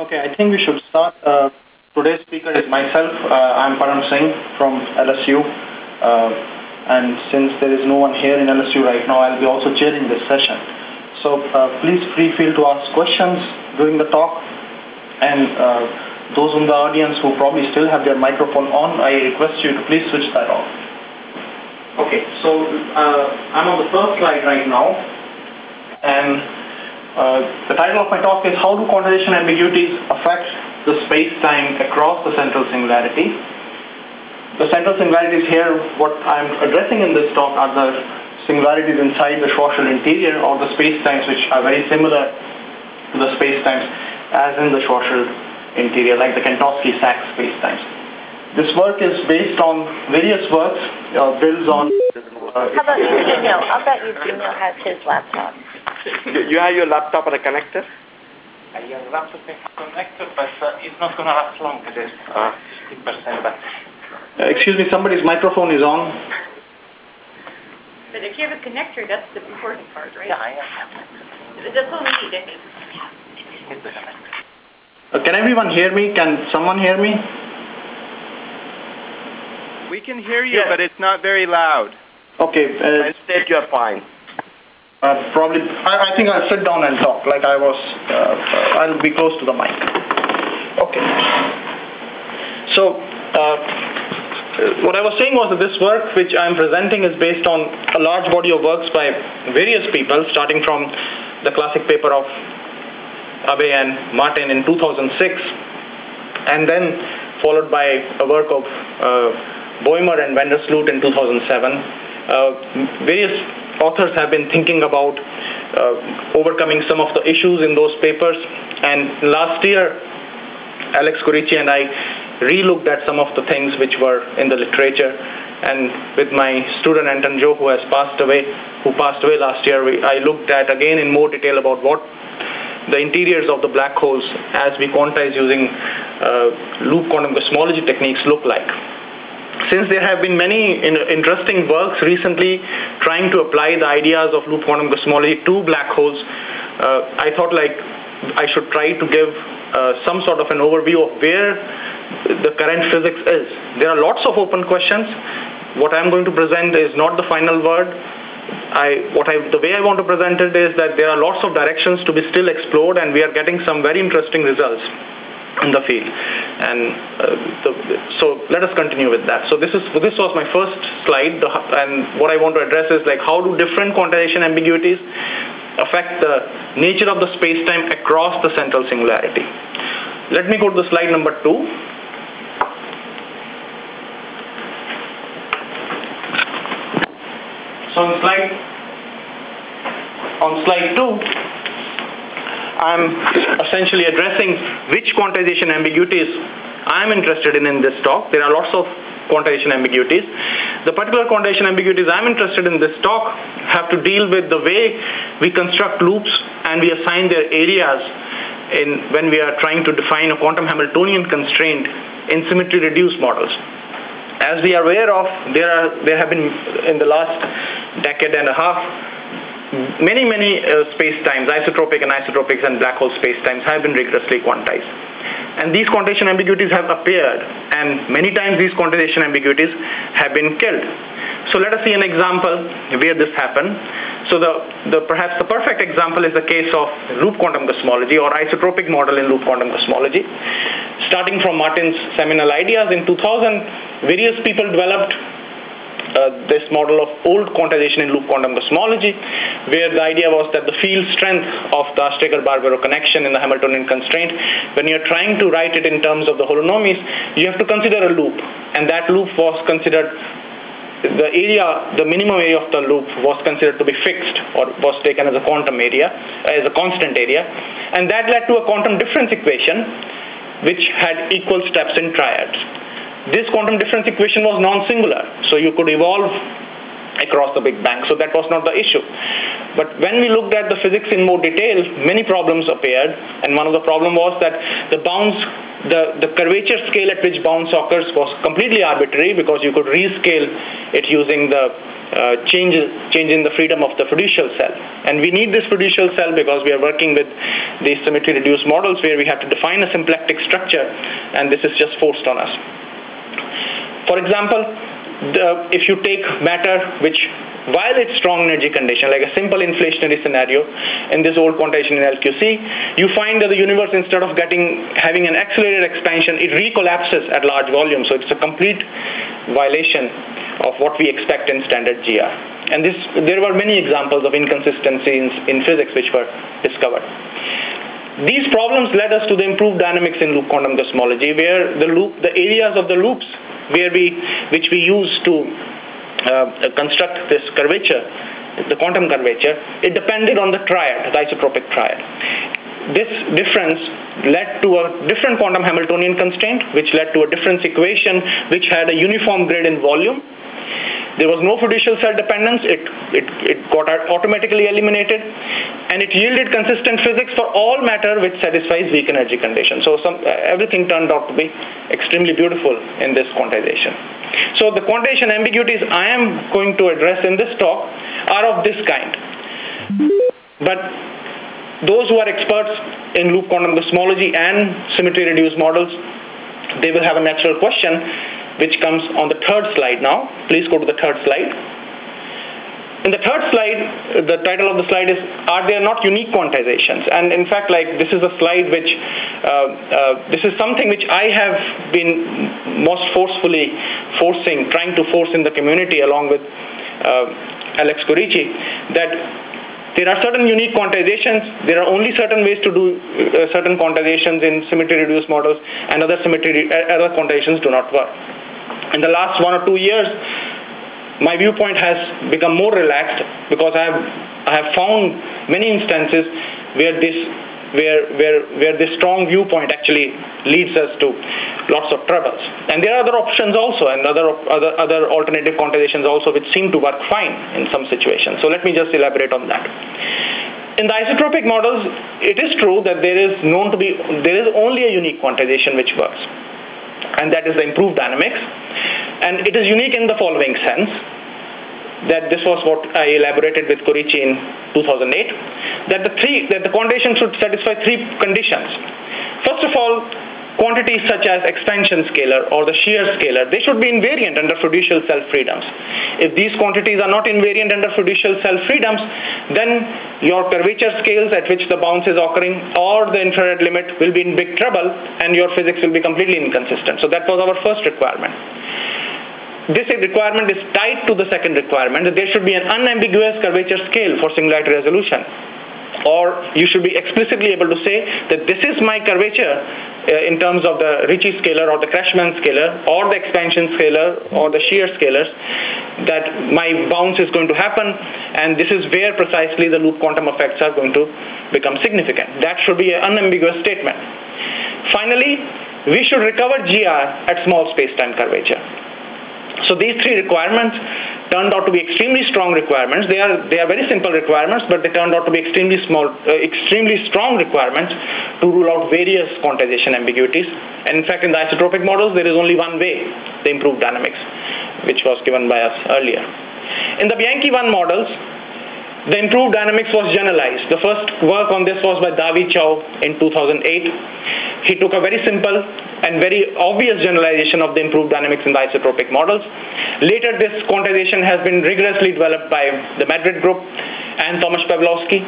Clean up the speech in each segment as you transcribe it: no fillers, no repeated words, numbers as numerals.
Okay, I think we should start. Today's speaker is myself. I'm Param Singh from LSU. And since there is no one here in LSU right now, I'll be also chairing this session. So please feel to ask questions during the talk. And those in the audience who probably still have their microphone on, I request you to please switch that off. Okay, so I'm on the first slide right now. And the title of my talk is How Do Quantization Ambiguities Affect the Space-Time Across the Central Singularity? The central singularities here, what I'm addressing in this talk are the singularities inside the Schwarzschild interior or the space-times which are very similar to the space-times as in the Schwarzschild interior, like the Kentowski-Sachs space-times. This work is based on various works, builds on... How about Eugene? I'll bet Eugene has his laptop. You have your laptop and a connector? I have a laptop and a connector, but it's not going to last long. It is 50%. But excuse me, somebody's microphone is on. But if you have a connector, that's the important part, right? Yeah, I have. That's all we need. Can everyone hear me? Can someone hear me? We can hear you, but it's not very loud. Okay. Instead, you're fine. Probably, I think I'll sit down and talk like I was, I'll be close to the mic. Okay. So, what I was saying was that this work which I'm presenting is based on a large body of works by various people, starting from the classic paper of Abe and Martin in 2006, and then followed by a work of Boehmer and Vandersloot in 2007. Various authors have been thinking about overcoming some of the issues in those papers, and last year Alex Corici and I re-looked at some of the things which were in the literature, and with my student Anton Joe, who passed away last year, I looked at again in more detail about what the interiors of the black holes as we quantize using loop quantum cosmology techniques look like. Since there have been many interesting works recently trying to apply the ideas of loop quantum cosmology to black holes, I thought like I should try to give some sort of an overview of where the current physics is. There are lots of open questions. What I'm going to present is not the final word. The way I want to present it is that there are lots of directions to be still explored, and we are getting some very interesting results in the field. And so let us continue with that. So this was my first slide, and what I want to address is like how do different quantization ambiguities affect the nature of the space-time across the central singularity. Let me go to the slide number 2. So on slide 2, I'm essentially addressing which quantization ambiguities I'm interested in this talk. There are lots of quantization ambiguities. The particular quantization ambiguities I'm interested in this talk have to deal with the way we construct loops and we assign their areas when we are trying to define a quantum Hamiltonian constraint in symmetry-reduced models. As we are aware of, there have been in the last decade and a half many space-times, isotropic and black hole space-times have been rigorously quantized. And these quantization ambiguities have appeared, and many times these quantization ambiguities have been killed. So let us see an example where this happened. So perhaps the perfect example is the case of loop quantum cosmology or isotropic model in loop quantum cosmology. Starting from Martin's seminal ideas in 2000, various people developed this model of old quantization in loop quantum cosmology, where the idea was that the field strength of the Astrager-Barbero connection in the Hamiltonian constraint, when you're trying to write it in terms of the holonomies, you have to consider a loop, and that loop was considered, the minimum area of the loop was considered to be fixed, or was taken as a quantum area, as a constant area, and that led to a quantum difference equation which had equal steps in triads. This quantum difference equation was non-singular, so you could evolve across the Big Bang. So that was not the issue. But when we looked at the physics in more detail, many problems appeared, and one of the problem was that the curvature scale at which bounce occurs was completely arbitrary, because you could rescale it using the change in the freedom of the fiducial cell. And we need this fiducial cell because we are working with these symmetry reduced models where we have to define a symplectic structure, and this is just forced on us. For example, if you take matter which violates strong energy condition, like a simple inflationary scenario in this old quantization in LQC, you find that the universe, instead of having an accelerated expansion, it recollapses at large volume. So it's a complete violation of what we expect in standard GR. And there were many examples of inconsistencies in physics which were discovered. These problems led us to the improved dynamics in loop quantum cosmology, where the areas of the loops which we use to construct this curvature, the quantum curvature, it depended on the triad, the isotropic triad. This difference led to a different quantum Hamiltonian constraint, which led to a difference equation which had a uniform grid in volume. There was no fiducial cell dependence. It got automatically eliminated, and it yielded consistent physics for all matter which satisfies weak energy conditions. So everything turned out to be extremely beautiful in this quantization. So the quantization ambiguities I am going to address in this talk are of this kind. But those who are experts in loop quantum cosmology and symmetry reduced models, they will have a natural question, which comes on the third slide now. Please go to the third slide. In the third slide, the title of the slide is, "Are there not unique quantizations?" And in fact, this is a slide which, this is something which I have been most forcefully trying to force in the community along with Alex Corici, that there are certain unique quantizations. There are only certain ways to do certain quantizations in symmetry-reduced models, and other quantizations do not work. In the last 1 or 2 years, my viewpoint has become more relaxed, because I have found many instances where this strong viewpoint actually leads us to lots of troubles. And there are other options also, and other alternative quantizations also, which seem to work fine in some situations. So let me just elaborate on that. In the isotropic models, it is true that there is only a unique quantization which works, and that is the improved dynamics. And it is unique in the following sense, that this was what I elaborated with Corici in 2008, that the quantization should satisfy 3 conditions. First of all, quantities such as expansion scalar or the shear scalar, they should be invariant under fiducial cell freedoms. If these quantities are not invariant under fiducial cell freedoms, then your curvature scales at which the bounce is occurring or the infrared limit will be in big trouble, and your physics will be completely inconsistent. So that was our first requirement. This requirement is tied to the second requirement, that there should be an unambiguous curvature scale for singularity resolution. Or you should be explicitly able to say that this is my curvature in terms of the Ricci scalar or the Krashman scalar or the expansion scalar or the shear scalars, that my bounce is going to happen, and this is where precisely the loop quantum effects are going to become significant. That should be an unambiguous statement. Finally, we should recover GR at small space-time curvature. So these 3 requirements turned out to be extremely strong requirements. They are very simple requirements, but they turned out to be extremely strong requirements to rule out various quantization ambiguities. And in fact, in the isotropic models, there is only one way, the improved dynamics, which was given by us earlier. In the Bianchi 1 models, the improved dynamics was generalized. The first work on this was by Davi Chow in 2008. He took a very simple and very obvious generalization of the improved dynamics in the isotropic models. Later, this quantization has been rigorously developed by the Madrid group and Thomas Pawlowski.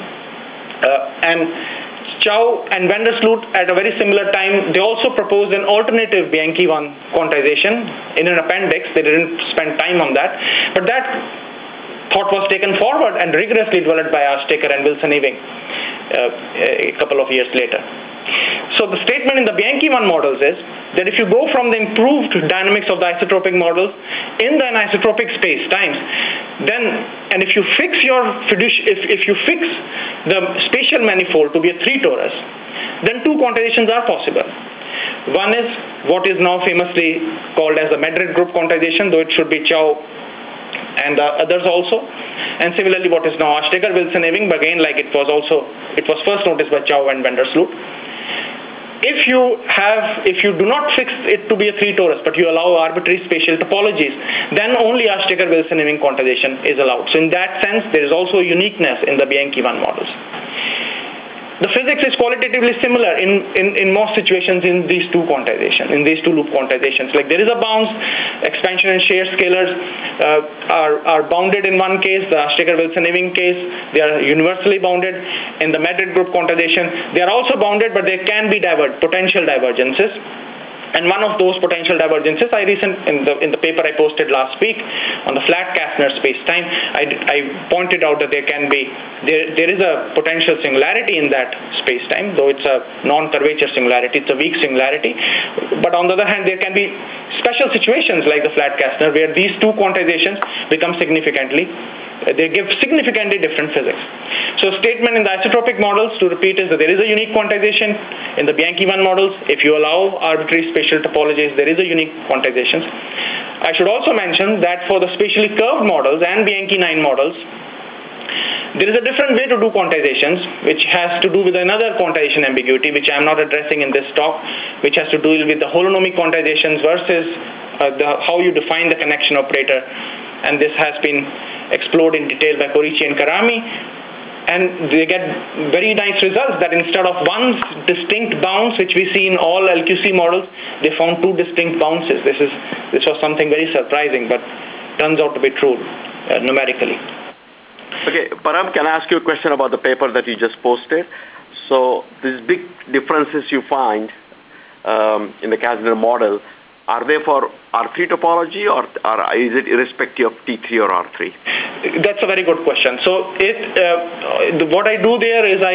And Chow and van der Sloot, at a very similar time, they also proposed an alternative Bianchi 1 quantization in an appendix. They didn't spend time on that. But that thought was taken forward and rigorously developed by Ashtaker and Wilson-Ewing a couple of years later. So the statement in the Bianchi 1 models is that if you go from the improved dynamics of the isotropic models in the anisotropic space-times, and if you fix the spatial manifold to be a 3 torus, then 2 quantizations are possible. One is what is now famously called as the Madrid group quantization, though it should be Chow and others also. And similarly, what is now Ashteker-Wilson-Ewing, but again, like it was first noticed by Chow and Vandersloot. If you do not fix it to be a 3 torus, but you allow arbitrary spatial topologies, then only Ashteker-Wilson-Ewing quantization is allowed. So in that sense, there is also a uniqueness in the Bianchi-1 models. The physics is qualitatively similar in most situations in these two quantizations, in these two loop quantizations. Like there is a bounds, expansion and shear scalars are bounded in one case, the Ashteker-Wilson-Ewing case, they are universally bounded. In the Madrid group quantization, they are also bounded, but there can be potential divergences. And one of those potential divergences, in the paper I posted last week on the flat Kastner space-time, I pointed out that there is a potential singularity in that space-time, though it's a non-curvature singularity, it's a weak singularity. But on the other hand, there can be special situations like the flat Kastner where these two quantizations become they give significantly different physics. So statement in the isotropic models, to repeat, is that there is a unique quantization. In the Bianchi-1 models, if you allow arbitrary spatial topologies, there is a unique quantization. I should also mention that for the spatially curved models and Bianchi-9 models, there is a different way to do quantizations, which has to do with another quantization ambiguity, which I am not addressing in this talk, which has to do with the holonomic quantizations versus how you define the connection operator. And this has been explored in detail by Corici and Karami. And they get very nice results that instead of one distinct bounce, which we see in all LQC models, they found two distinct bounces. This was something very surprising, but turns out to be true numerically. Okay, Param, can I ask you a question about the paper that you just posted? So these big differences you find in the Kastner model, are they for R3 topology or is it irrespective of T3 or R3? That's a very good question. So what I do there is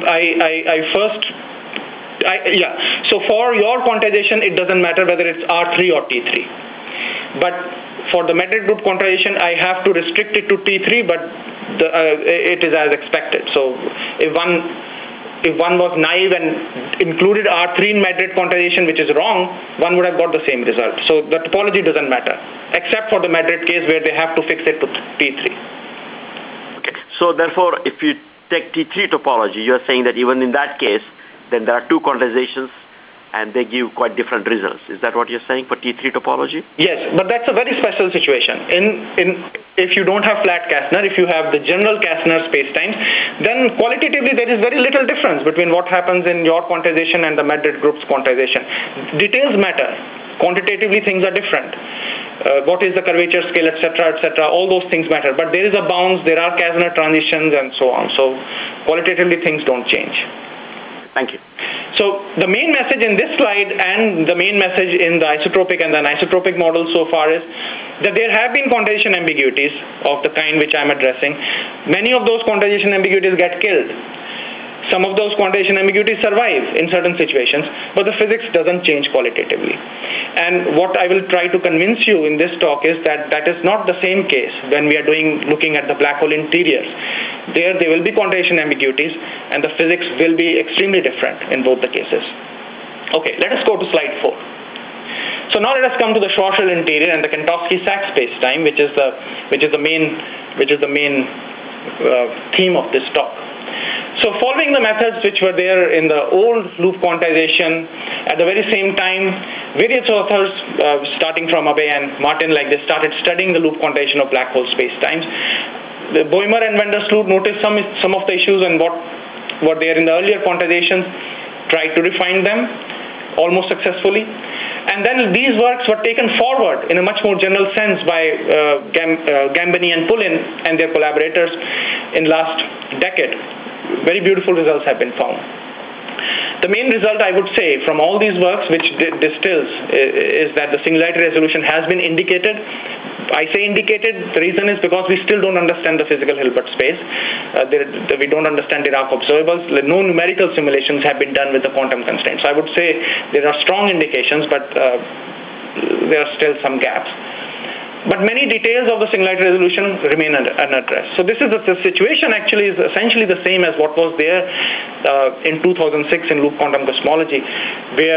So for your quantization, it doesn't matter whether it's R3 or T3. But for the Madrid group quantization, I have to restrict it to T3, but it is as expected. So if one was naive and included R3 in Madrid quantization, which is wrong, one would have got the same result. So the topology doesn't matter, except for the Madrid case where they have to fix it to T3. Okay. So therefore, if you take T3 topology, you're saying that even in that case, then there are two quantizations and they give quite different results. Is that what you're saying for T3 topology? Yes, but that's a very special situation. If you don't have flat Kastner, if you have the general Kastner spacetimes, then qualitatively there is very little difference between what happens in your quantization and the Madrid group's quantization. Details matter. Quantitatively, things are different. What is the curvature scale, etc., all those things matter. But there is a bounce, there are Kastner transitions, and so on. So qualitatively, things don't change. Thank you. So the main message in this slide and the main message in the isotropic and the anisotropic model so far is that there have been quantization ambiguities of the kind which I'm addressing. Many of those quantization ambiguities get killed. Some of those quantization ambiguities survive in certain situations, but the physics doesn't change qualitatively. And what I will try to convince you in this talk is that that is not the same case when we are looking at the black hole interiors. There will be quantization ambiguities, and the physics will be extremely different in both the cases. Okay, let us go to slide 4. So now let us come to the Schwarzschild interior and the Kentowski-Sachs spacetime, which is the main theme of this talk. So following the methods which were there in the old loop quantization, at the very same time, various authors, starting from Abbe and Martin, they started studying the loop quantization of black hole spacetimes. Boehmer and Vandersloot noticed some of the issues and what were there in the earlier quantizations, tried to refine them almost successfully. And then these works were taken forward in a much more general sense by Gambini and Pulin and their collaborators in last decade. Very beautiful results have been found. The main result, I would say, from all these works, which distills, is that the singularity resolution has been indicated. I say indicated, the reason is because we still don't understand the physical Hilbert space. We don't understand Dirac observables. No numerical simulations have been done with the quantum constraints. So I would say there are strong indications, but there are still some gaps. But many details of the singularity resolution remain unaddressed. So this is the situation actually is essentially the same as what was there in 2006 in loop quantum cosmology, where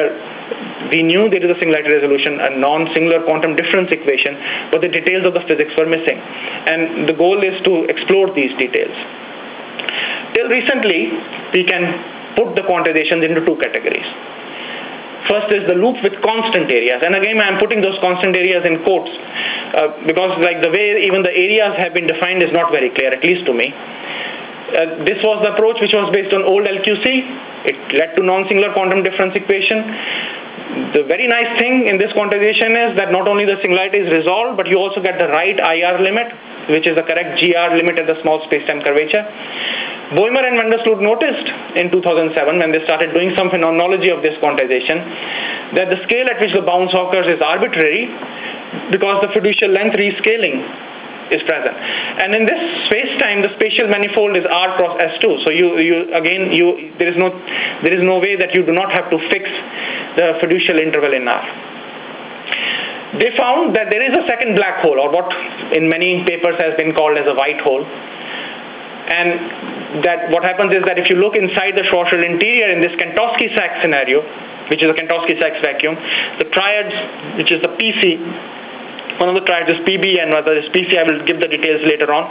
We knew there is a singularity resolution, a non-singular quantum difference equation, but the details of the physics were missing. And the goal is to explore these details. Till recently, we can put the quantizations into two categories. First is the loop with constant areas. And again, I'm putting those constant areas in quotes because like the way even the areas have been defined is not very clear, at least to me. This was the approach which was based on old LQC. It led to non-singular quantum difference equation. The very nice thing in this quantization is that not only the singularity is resolved, but you also get the right IR limit, which is the correct GR limit at the small space-time curvature. Boehmer and van der Sloot noticed in 2007, when they started doing some phenomenology of this quantization, that the scale at which the bounce occurs is arbitrary because the fiducial length rescaling is present. And in this space-time, the spatial manifold is R cross S2. So there is no way that you do not have to fix the fiducial interval in R. They found that there is a second black hole, or what in many papers has been called as a white hole. And that what happens is that if you look inside the Schwarzschild interior in this Kentowski-Sachs scenario, which is a Kentowski-Sachs vacuum, the triads, which is the PC, one of the triads is PB and another is PC. I will give the details later on.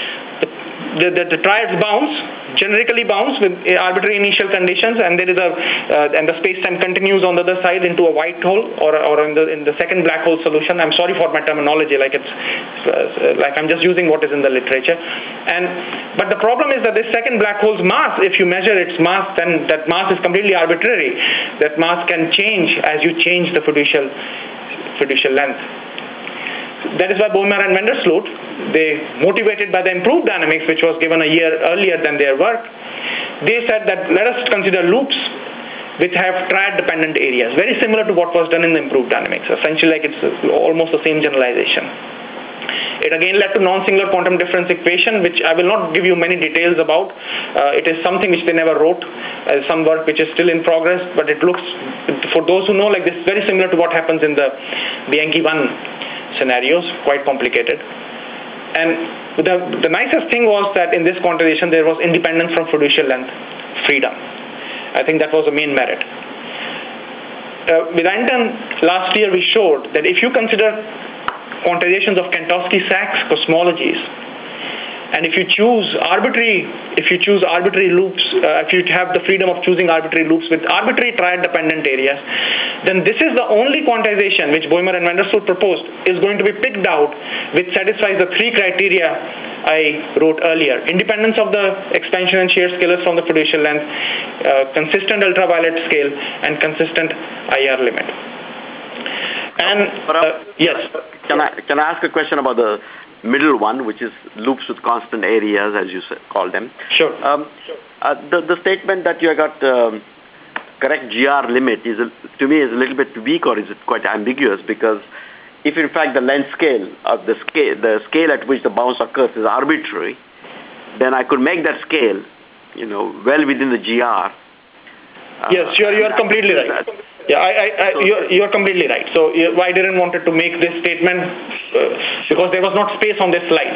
The triads bounce, generically bounce with arbitrary initial conditions, and there is and the space-time continues on the other side into a white hole or in the second black hole solution. I'm sorry for my terminology, like I'm just using what is in the literature. But the problem is that this second black hole's mass, if you measure its mass, then that mass is completely arbitrary. That mass can change as you change the fiducial length. That is why Boehmer and van der Sloot, they motivated by the improved dynamics, which was given a year earlier than their work, they said that let us consider loops which have triad-dependent areas, very similar to what was done in the improved dynamics. Essentially, like it's almost the same generalization. It again led to non-singular quantum difference equation, which I will not give you many details about. It is something which they never wrote, some work which is still in progress, but it looks, for those who know, like this, very similar to what happens in the Bianchi 1 scenarios, quite complicated. And the nicest thing was that in this quantization there was independence from fiducial length freedom. I think that was the main merit. With Anton, last year we showed that if you consider quantizations of Kentowski-Sachs cosmologies, and if you choose arbitrary loops, if you have the freedom of choosing arbitrary loops with arbitrary triad-dependent areas, then this is the only quantization which Boehmer and van der Sloot proposed is going to be picked out which satisfies the three criteria I wrote earlier: independence of the expansion and shear scalars from the fiducial length, consistent ultraviolet scale, and consistent IR limit. And yes. Can I ask a question about the middle one, which is loops with constant areas, as you call them? Sure. The statement that you got correct GR limit to me is a little bit weak, or is it quite ambiguous? Because if in fact the length scale of the scale at which the bounce occurs is arbitrary, then I could make that scale, well within the GR. Yes, you are completely right. Yeah, you're completely right. So I didn't want to make this statement because there was not space on this slide.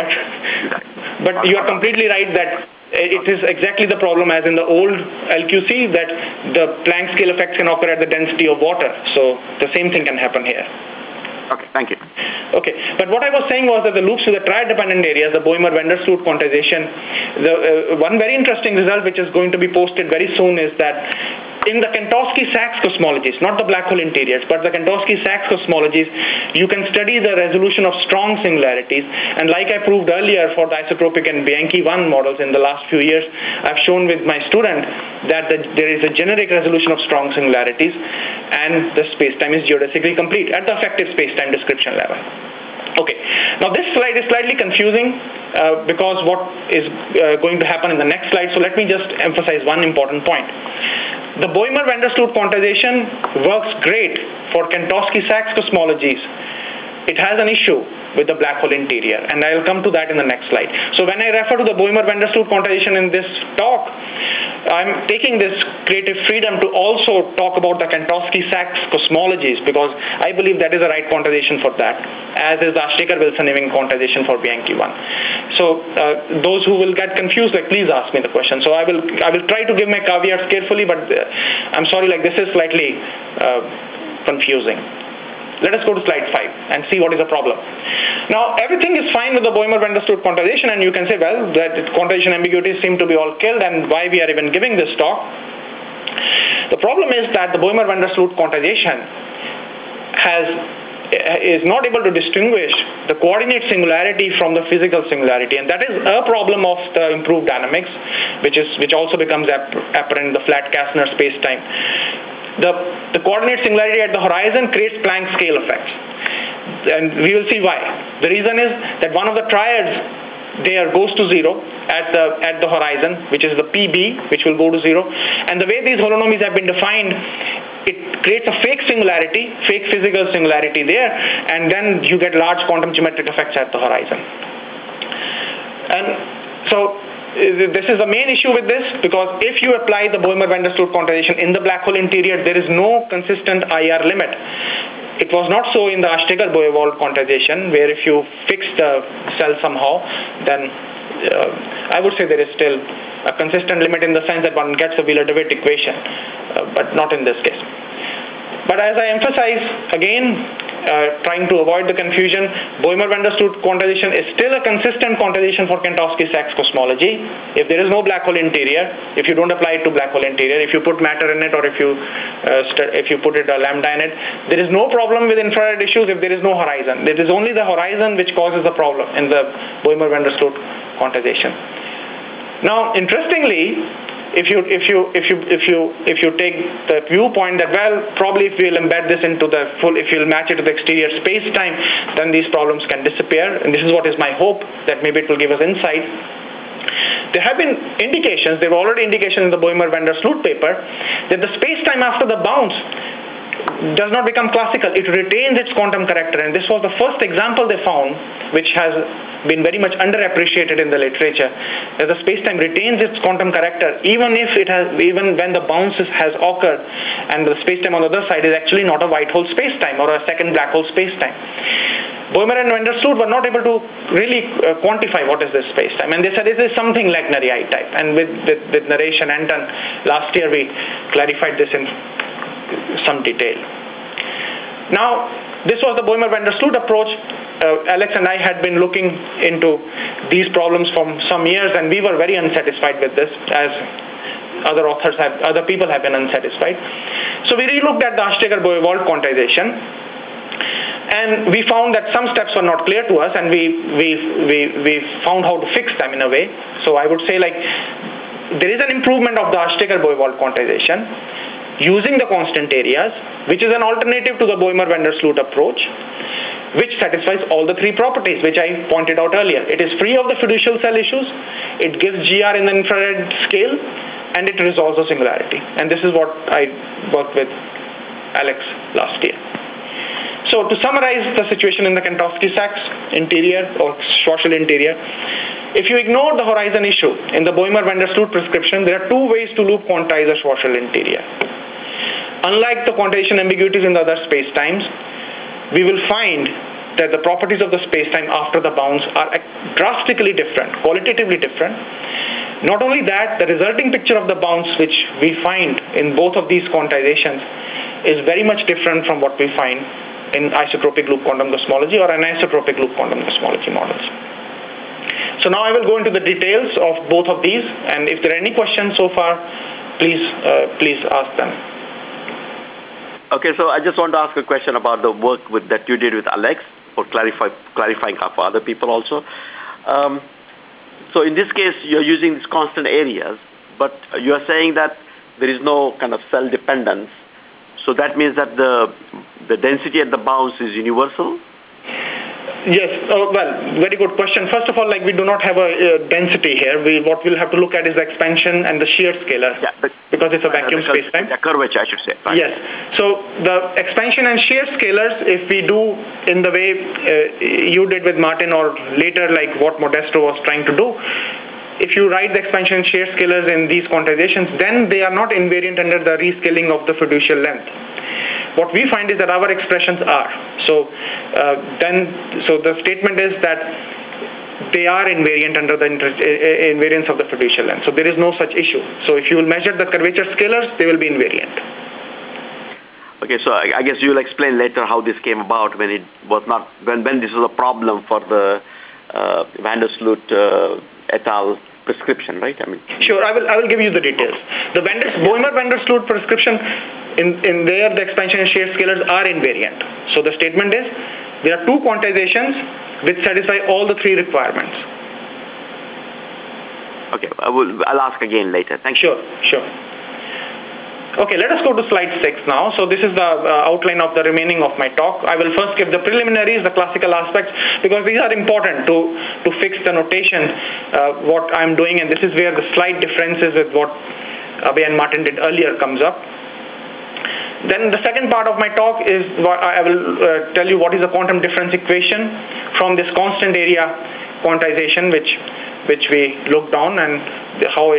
But you are completely right that it is exactly the problem as in the old LQC, that the Planck scale effects can occur at the density of water. So the same thing can happen here. Okay, thank you. Okay, but what I was saying was that the loops with the triad-dependent areas, the Boehmer-van der Sloot quantization, one very interesting result which is going to be posted very soon is that in the Kentowski-Sachs cosmologies, not the black hole interiors, but the Kentowski-Sachs cosmologies, you can study the resolution of strong singularities. And like I proved earlier for the isotropic and Bianchi 1 models in the last few years, I've shown with my student that there is a generic resolution of strong singularities, and the space-time is geodesically complete at the effective space-time description level. Okay, now this slide is slightly confusing because what is going to happen in the next slide. So let me just emphasize one important point. The Boehmer-van der Sloot quantization works great for Kentowski-Sachs cosmologies. It has an issue with the black hole interior, and I'll come to that in the next slide. So when I refer to the Boehmer-van der Sloot quantization in this talk, I'm taking this creative freedom to also talk about the Kantowski-Sachs cosmologies because I believe that is the right quantization for that, as is the Ashtekar-Wilson-Ewing quantization for Bianchi 1. So those who will get confused, like, please ask me the question. So I will try to give my caveats carefully, but I'm sorry, like, this is slightly confusing. Let us go to slide 5 and see what is the problem. Now, everything is fine with the Boimer-Vandersloot quantization, and you can say, well, that quantization ambiguities seem to be all killed, and why we are even giving this talk. The problem is that the Boimer-Vandersloot quantization is not able to distinguish the coordinate singularity from the physical singularity, and that is a problem of the improved dynamics, which also becomes apparent in the flat Kastner space-time. The coordinate singularity at the horizon creates Planck scale effects, and we will see why. The reason is that one of the triads there goes to 0 at the horizon, which is the PB, which will go to 0, and the way these holonomies have been defined, it creates a fake singularity, fake physical singularity there, and then you get large quantum geometric effects at the horizon. And so this is the main issue with this, because if you apply the Boimer-Vandersloot quantization in the black hole interior, there is no consistent IR limit. It was not so in the Ashtekar-Boyer-Wald quantization, where if you fix the cell somehow, then I would say there is still a consistent limit in the sense that one gets a Wheeler-DeWitt equation, but not in this case. But as I emphasize, again, trying to avoid the confusion, Boimer-Vandersloot quantization is still a consistent quantization for Kantowski-Sachs cosmology. If there is no black hole interior, if you don't apply it to black hole interior, if you put matter in it, or if you put it a lambda in it, there is no problem with infrared issues if there is no horizon. It is only the horizon which causes the problem in the Boimer-Vandersloot quantization. Now, interestingly, if you take the viewpoint that, well, probably if we'll embed this into the full, if you'll match it to the exterior space-time, then these problems can disappear. And this is what is my hope, that maybe it will give us insight. There have been indications, there were already indications in the Boimer-Vandersloot paper, that the space-time after the bounce does not become classical. It retains its quantum character, and this was the first example they found, which has been very much underappreciated in the literature, that the spacetime retains its quantum character even when the bounce has occurred, and the spacetime on the other side is actually not a white hole spacetime or a second black hole spacetime. Boimer and Vandersloot were not able to really quantify what is this spacetime, and they said it is something like Neri type. And with Naresh and Anton last year, we clarified this in some detail. Now, this was the Boimer-Vandersloot approach. Alex and I had been looking into these problems from some years, and we were very unsatisfied with this, as other people have been unsatisfied. So we relooked at the Ashtekar-Boyer-Wald quantization, and we found that some steps were not clear to us, and we found how to fix them in a way. So I would say, like, there is an improvement of the Ashtekar-Boyer-Wald quantization using the constant areas, which is an alternative to the Boimer-Vandersloot approach, which satisfies all the three properties which I pointed out earlier. It is free of the fiducial cell issues, it gives GR in the infrared scale, and it resolves the singularity. And this is what I worked with Alex last year. So to summarize the situation in the Kantowski-Sachs interior or Schwarzschild interior, if you ignore the horizon issue in the Boimer-Vandersloot prescription, there are two ways to loop quantize a Schwarzschild interior. Unlike the quantization ambiguities in the other spacetimes, we will find that the properties of the spacetime after the bounce are drastically different, qualitatively different. Not only that, the resulting picture of the bounce, which we find in both of these quantizations, is very much different from what we find in isotropic loop quantum cosmology or anisotropic loop quantum cosmology models. So now I will go into the details of both of these, and if there are any questions so far, please ask them. Okay, so I just want to ask a question about the work that you did with Alex for clarifying for other people also. So in this case, you're using these constant areas, but you are saying that there is no kind of cell dependence. So that means that the density at the bounce is universal? Yes, well, very good question. First of all, like, we do not have a density here. What we'll have to look at is the expansion and the shear scalar, because it's a vacuum spacetime. The curvature, I should say. Right? Yes. So the expansion and shear scalars, if we do in the way you did with Martin, or later like what Modesto was trying to do, if you write the expansion and shear scalars in these quantizations, then they are not invariant under the rescaling of the fiducial length. What we find is that our expressions are. So the statement is that they are invariant under the invariance of the fiducial length. So there is no such issue. So if you will measure the curvature scalars, they will be invariant. Okay, so I guess you'll explain later how this came about when it was not when this was a problem for the van der Sloot et al. Prescription, right? I mean, sure. I will give you the details. The Boehmer van der Sloot prescription, in there the expansion and shear scalars are invariant. So the statement is there are two quantizations which satisfy all the three requirements. Okay, I'll ask again later. Thank you. Sure. Okay, let us go to slide 6 now. So this is the outline of the remaining of my talk. I will first give the preliminaries, the classical aspects, because these are important to fix the notation, what I'm doing, and this is where the slight differences with what Abhay and Martin did earlier comes up. Then the second part of my talk is I will tell you what is the quantum difference equation from this constant area quantization which we looked on, and how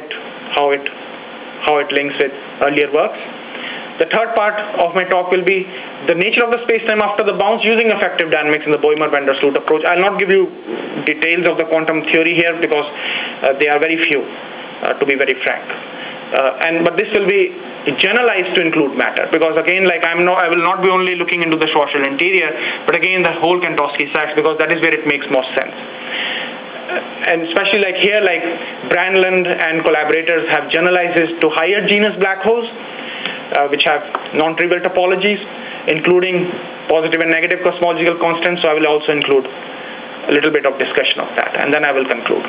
it links with earlier works. The third part of my talk will be the nature of the spacetime after the bounce using effective dynamics in the Boehmer van der Sloot approach. I'll not give you details of the quantum theory here because they are very few, to be very frank. But this will be generalized to include matter, because again, like I will not be only looking into the Schwarzschild interior, but again the whole Kantowski-Sachs, because that is where it makes most sense. And especially like here, like Brandland and collaborators have generalized this to higher genus black holes, which have non-trivial topologies, including positive and negative cosmological constants. So I will also include a little bit of discussion of that, and then I will conclude.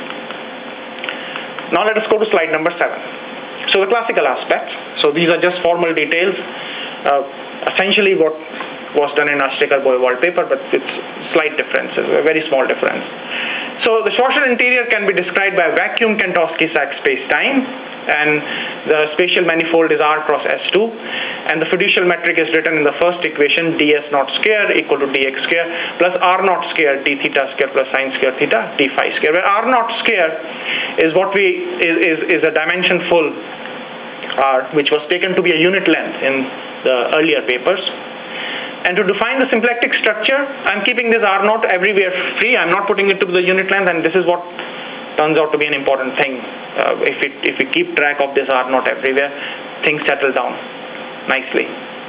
Now let us go to slide number 7. So the classical aspects. So these are just formal details, essentially what was done in Asteker-Boye-Wald paper, but with slight differences, a very small difference. So the Schwarzschild interior can be described by a vacuum Kantowski-Sachs space-time, and the spatial manifold is R cross S2, and the fiducial metric is written in the first equation, ds naught square equal to dx square plus r naught square d theta square plus sine square theta d phi square, where r naught square is what is a dimension full r, which was taken to be a unit length in the earlier papers. And to define the symplectic structure, I'm keeping this R naught everywhere free. I'm not putting it to the unit length, and this is what turns out to be an important thing. If we keep track of this R naught everywhere, things settle down nicely.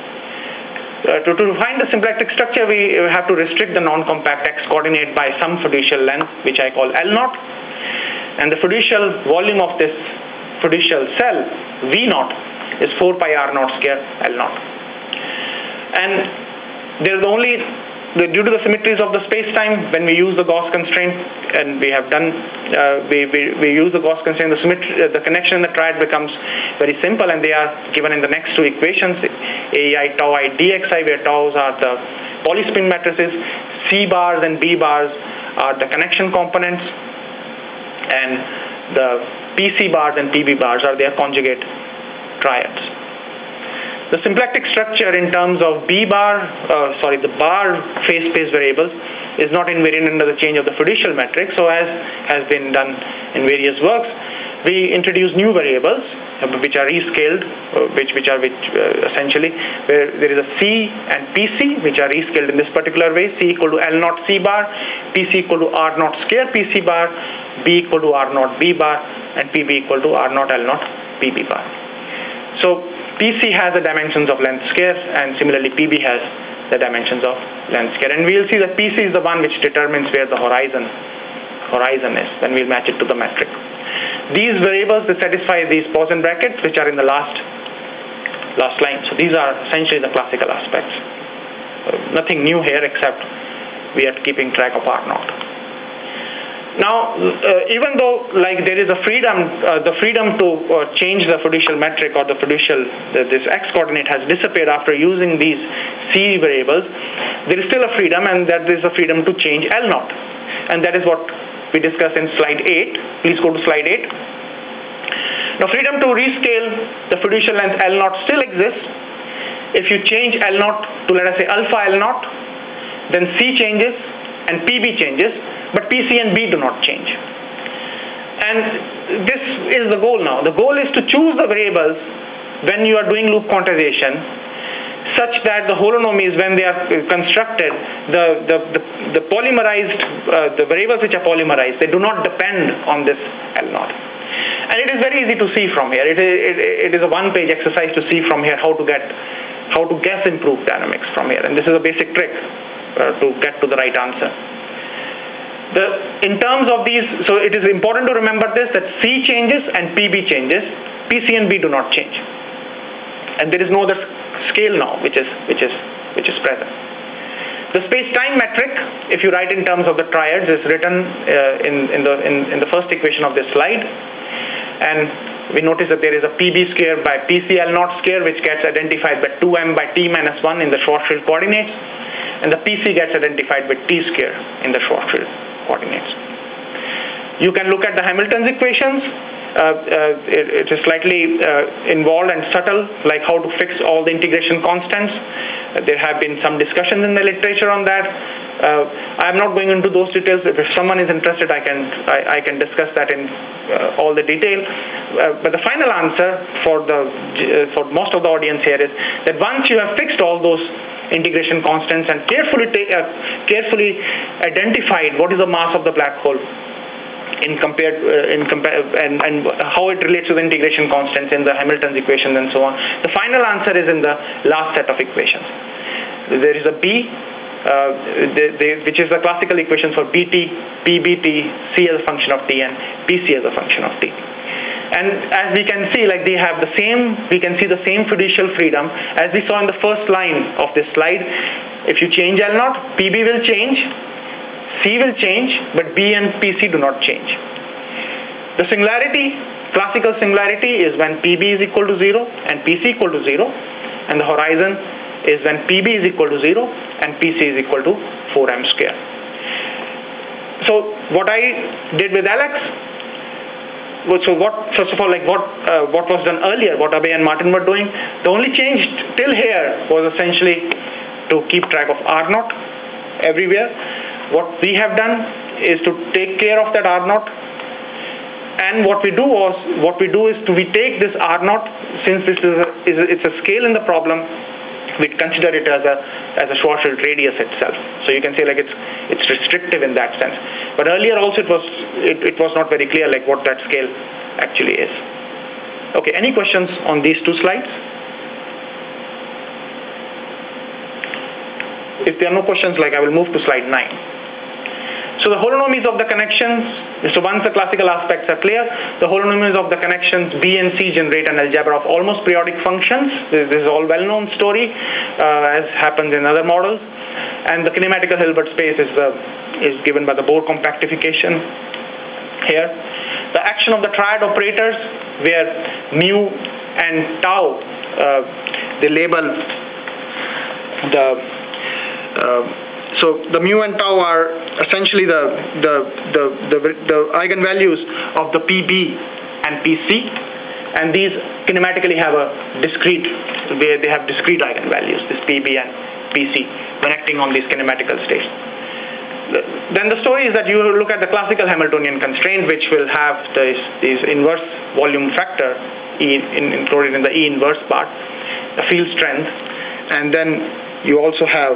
To define the symplectic structure, we have to restrict the non-compact x coordinate by some fiducial length, which I call L naught. And the fiducial volume of this fiducial cell, V naught, is 4 pi R naught square L naught. And there's only, due to the symmetries of the space-time, when we use the Gauss constraint, and we have done, we use the Gauss constraint, the symmetry, the connection in the triad becomes very simple, and they are given in the next two equations, AEI tau I dxi, where taus are the polyspin matrices, C bars and B bars are the connection components, and the PC bars and PB bars are their conjugate triads. The symplectic structure in terms of the bar phase space variables is not invariant under the change of the fiducial metric. So as has been done in various works, we introduce new variables which are rescaled, essentially where there is a C and PC which are rescaled in this particular way. C equal to L naught C bar, PC equal to R naught square PC bar, B equal to R naught B bar, and PB equal to R naught L naught PB bar. So PC has the dimensions of length square, and similarly PB has the dimensions of length square. And we'll see that PC is the one which determines where the horizon is, then we'll match it to the metric. These variables, they satisfy these Poisson brackets, which are in the last line. So these are essentially the classical aspects. Nothing new here except we are keeping track of R naught. Now, even though like there is a freedom, the freedom to change the fiducial metric or the fiducial, this x coordinate has disappeared after using these C variables, there is still a freedom, and that is a freedom to change L naught. And that is what we discussed in slide 8. Please go to slide 8. Now, freedom to rescale the fiducial length L naught still exists. If you change L naught to, let us say, alpha L naught, then C changes and PB changes, but PC and B do not change. And this is the goal now. The goal is to choose the variables when you are doing loop quantization such that the holonomies, when they are constructed, the polymerized, the variables which are polymerized, they do not depend on this L0. And it is very easy to see from here. It is a one-page exercise to see from here how to guess improved dynamics from here. And this is a basic trick to get to the right answer. In terms of these, so it is important to remember this, that C changes and PB changes. PC and B do not change. And there is no other scale now which is present. The space-time metric, if you write in terms of the triads, is written in the first equation of this slide. And we notice that there is a PB square by PCL0 square, which gets identified by 2m by t minus 1 in the Schwarzschild coordinates. And the PC gets identified with t square in the Schwarzschild coordinates. You can look at the Hamilton's equations. It is slightly involved and subtle, like how to fix all the integration constants. There have been some discussions in the literature on that. I am not going into those details. If someone is interested, I can discuss that in all the detail. But the final answer for most of the audience here is that once you have fixed all those integration constants and carefully identified what is the mass of the black hole and how it relates to the integration constants in the Hamilton's equations and so on, the final answer is in the last set of equations. There is a B, which is the classical equation for BT, PBT, C as a function of T, and PC as a function of T. And as we can see, like we can see the same fiducial freedom as we saw in the first line of this slide. If you change L0, PB will change, C will change, but B and PC do not change. The singularity, classical singularity, is when PB is equal to 0 and PC equal to 0, and the horizon is when PB is equal to 0 and PC is equal to 4m square. So what I did with Alex, first of all, what was done earlier, what Abhay and Martin were doing, the only change till here was essentially to keep track of R0 everywhere. What we have done is to take care of that R0, and what we do is we take this R0, since this it's a scale in the problem, we consider it as a Schwarzschild radius itself. So you can say like it's restrictive in that sense. But earlier also it was not very clear like what that scale actually is. Okay, any questions on these two slides? If there are no questions, I will move to slide 9. So the holonomies of the connections, so once the classical aspects are clear, the holonomies of the connections B and C generate an algebra of almost periodic functions. This is all well-known story, as happens in other models. And the kinematical Hilbert space is given by the Bohr compactification here. The action of the triad operators, where mu and tau, they label so the mu and tau are essentially the eigenvalues of the PB and PC, and these kinematically have they have discrete eigenvalues, this PB and PC, when acting on these kinematical states. Then the story is that you look at the classical Hamiltonian constraint, which will have these inverse volume factor included in the E inverse part, the field strength, and then you also have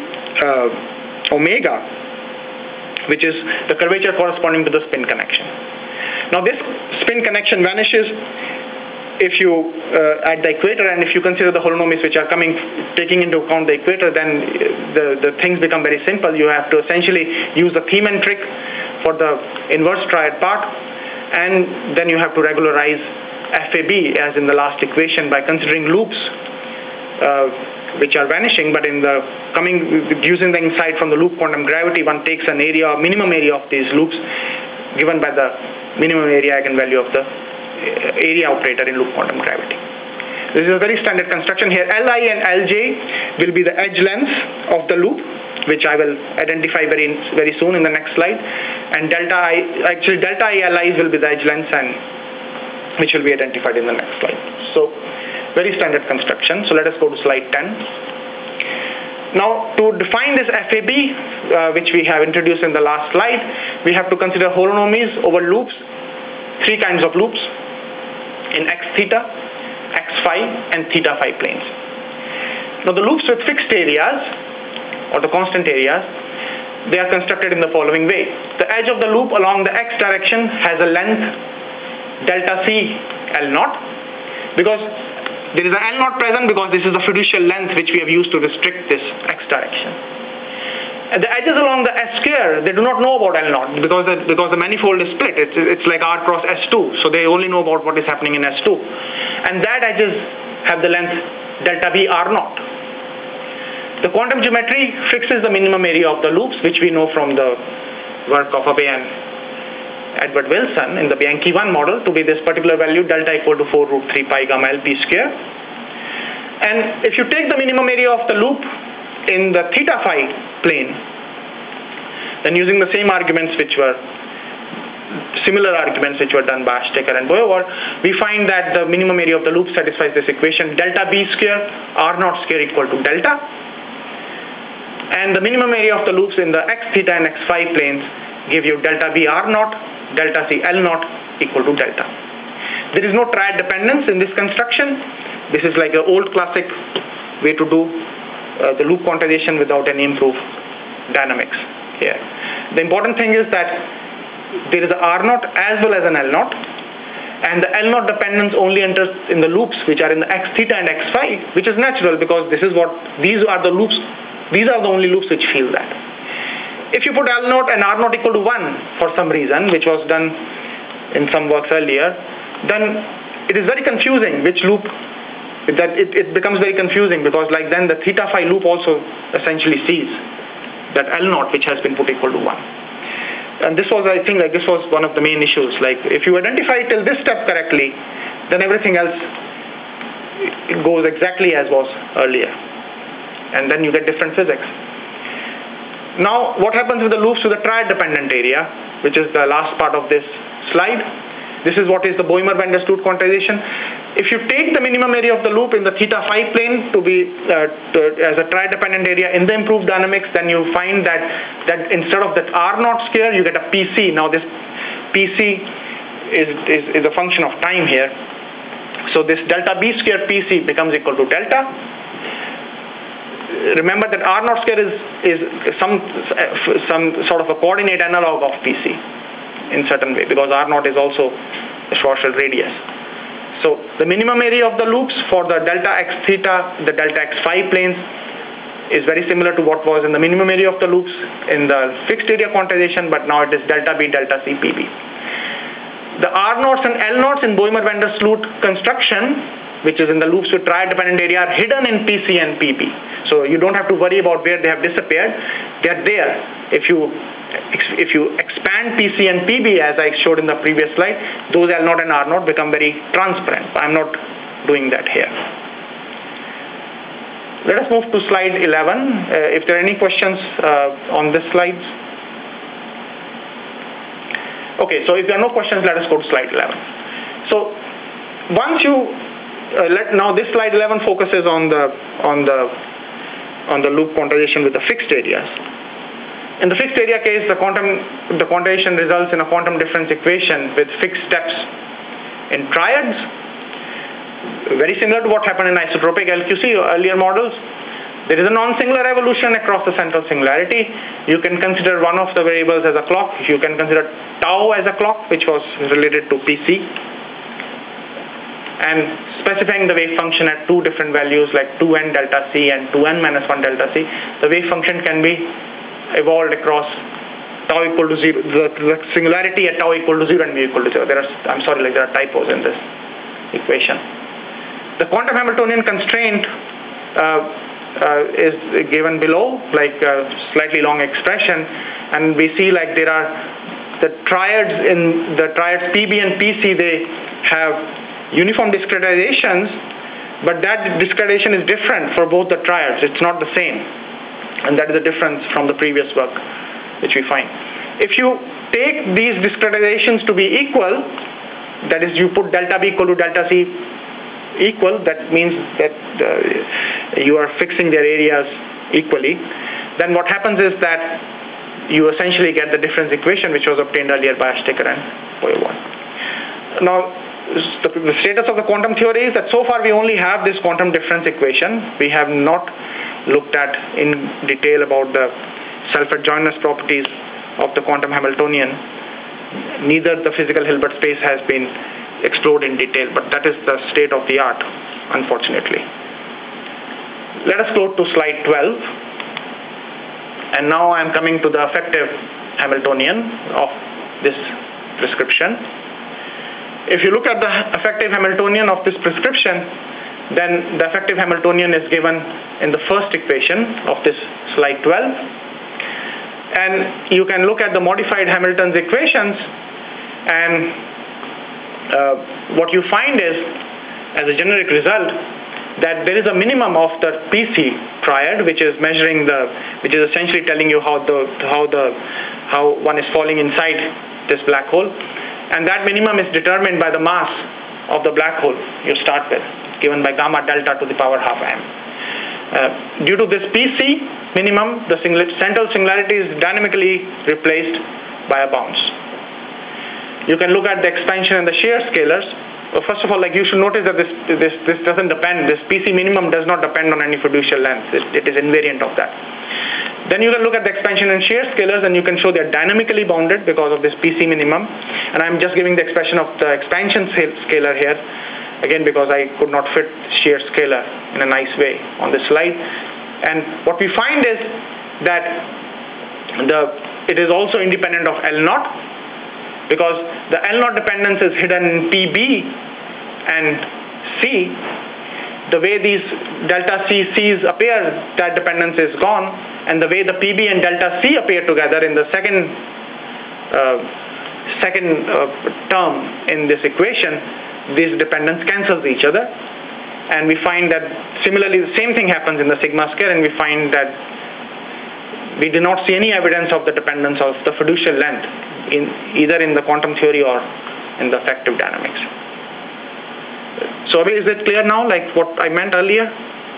omega, which is the curvature corresponding to the spin connection. Now this spin connection vanishes if you at the equator, and if you consider the holonomies which are taking into account the equator, then the things become very simple. You have to essentially use the Thiemann trick for the inverse triad part, and then you have to regularize FAB as in the last equation by considering loops which are vanishing, but using the insight from the loop quantum gravity, one takes an area, minimum area of these loops given by the minimum area eigenvalue of the area operator in loop quantum gravity. This is a very standard construction here. Li and Lj will be the edge lengths of the loop, which I will identify very, very soon in the next slide. And delta I Li's will be the edge lengths, and which will be identified in the next slide. So very standard construction. So let us go to slide 10. Now, to define this FAB, which we have introduced in the last slide, we have to consider holonomies over loops three kinds of loops in x theta, x phi, and theta phi planes. Now the loops with fixed areas or the constant areas, they are constructed in the following way. The edge of the loop along the x direction has a length delta c L naught, because there is an L naught present because this is the fiducial length which we have used to restrict this x direction. And the edges along the S square, they do not know about L naught because the manifold is split. It's like R cross S2, so they only know about what is happening in S2. And that edges have the length delta V R naught. The quantum geometry fixes the minimum area of the loops, which we know from the work of Abbe and Edward Wilson in the Bianchi 1 model to be this particular value, delta equal to 4 root 3 pi gamma LP square. And if you take the minimum area of the loop in the theta phi plane, then using the same arguments similar arguments which were done by Ashtekar and Boyovard, we find that the minimum area of the loop satisfies this equation, delta B square R naught square equal to delta. And the minimum area of the loops in the x theta and x phi planes give you delta B R naught, delta C L naught equal to delta. There is no triad dependence in this construction. This is like an old classic way to do the loop quantization without any improved dynamics here. The important thing is that there is a R naught as well as an L naught, and the L naught dependence only enters in the loops which are in the x theta and x phi, which is natural because these are the only loops which feel that. If you put L naught and R naught equal to 1 for some reason, which was done in some works earlier, then it is very confusing which loop, that it becomes very confusing because like then the theta phi loop also essentially sees that L naught which has been put equal to 1. And this was, I think, this was one of the main issues. Like if you identify till this step correctly, then everything else it goes exactly as was earlier. And then you get different physics. Now, what happens with the loops with the triad-dependent area, which is the last part of this slide? This is what is the Boehmer-Vandersloot quantization. If you take the minimum area of the loop in the theta phi plane to be as a triad-dependent area in the improved dynamics, then you find that instead of that R naught square, you get a PC. Now, this PC is a function of time here. So this delta B square PC becomes equal to delta. Remember that R naught square is some sort of a coordinate analog of PC in certain way because R naught is also a Schwarzschild radius. So the minimum area of the loops for the delta x theta, the delta x phi planes is very similar to what was in the minimum area of the loops in the fixed area quantization, but now it is delta B, delta C, PB. The R naughts and L naughts in Boehmer-Vandersloot construction, which is in the loops with triad-dependent area, are hidden in PC and PB. So you don't have to worry about where they have disappeared. They are there. If you expand PC and PB, as I showed in the previous slide, those L naught and R naught become very transparent. I'm not doing that here. Let us move to slide 11. If there are any questions on this slide. Okay, so if there are no questions, let us go to slide 11. So once you now this slide 11 focuses on the loop quantization with the fixed areas. In the fixed area case, the quantization results in a quantum difference equation with fixed steps in triads, very similar to what happened in isotropic LQC or earlier models. There is a non-singular evolution across the central singularity. You can consider one of the variables as a clock. You can consider tau as a clock, which was related to PC. And specifying the wave function at two different values like 2n delta c and 2n minus 1 delta c, the wave function can be evolved across tau equal to 0, the singularity at tau equal to 0 and mu equal to 0. There are typos in this equation. The quantum Hamiltonian constraint is given below, like a slightly long expression, and we see like there are the triads PB and PC, they have uniform discretizations, but that discretization is different for both the triads. It's not the same, and that is a difference from the previous work which we find. If you take these discretizations to be equal, that is, you put delta B equal to delta C equal, that means that you are fixing their areas equally, then what happens is that you essentially get the difference equation which was obtained earlier by Ashtekar and Boyovard. now, the status of the quantum theory is that so far we only have this quantum difference equation. We have not looked at in detail about the self-adjointness properties of the quantum Hamiltonian. Neither the physical Hilbert space has been explored in detail, but that is the state of the art, unfortunately. Let us go to slide 12. And now I am coming to the effective Hamiltonian of this prescription. If you look at the effective Hamiltonian of this prescription, then the effective Hamiltonian is given in the first equation of this slide 12. And you can look at the modified Hamilton's equations, and what you find is, as a generic result, that there is a minimum of the PC triad, which is which is essentially telling you how one is falling inside this black hole. And that minimum is determined by the mass of the black hole you start with, given by gamma delta to the power half m. Due to this PC minimum, the central singularity is dynamically replaced by a bounce. You can look at the expansion and the shear scalars. Well, first of all, you should notice that this doesn't depend, this PC minimum does not depend on any fiducial length. It is invariant of that. Then you can look at the expansion and shear scalars, and you can show they're dynamically bounded because of this PC minimum. And I'm just giving the expression of the expansion scalar here, again because I could not fit shear scalar in a nice way on this slide. And what we find is that it is also independent of L naught, because the L naught dependence is hidden in PB and C. The way these delta C's appear, that dependence is gone, and the way the PB and delta C appear together in the second term in this equation, this dependence cancels each other. And we find that similarly the same thing happens in the sigma square, and we find that we do not see any evidence of the dependence of the fiducial length either in the quantum theory or in the effective dynamics. So is it clear now, what I meant earlier?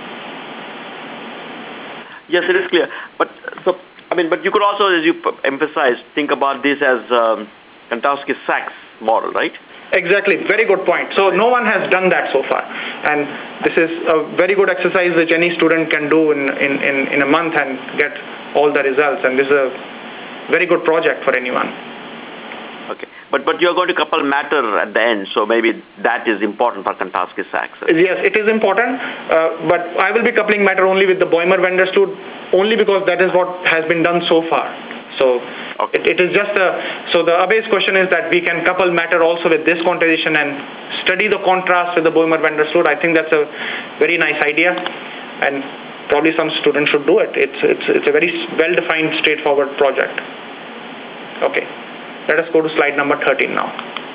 Yes, it is clear. But you could also, as you emphasized, think about this as Minkowski-Sachs model, right? Exactly. Very good point. So no one has done that so far, and this is a very good exercise which any student can do in a month and get all the results. And this is a very good project for anyone. Okay, but you're going to couple matter at the end, so maybe that is important for Minkowski-Sachs. Yes, it is important, but I will be coupling matter only with the Boehmer-Vandersloot, only because that is what has been done so far. So okay. It is just so the Abbe's question is that we can couple matter also with this quantization and study the contrast with the Boehmer-Vandersloot. I think that's a very nice idea, and probably some students should do it. It's a very well-defined, straightforward project. Okay. Let us go to slide number 13 now.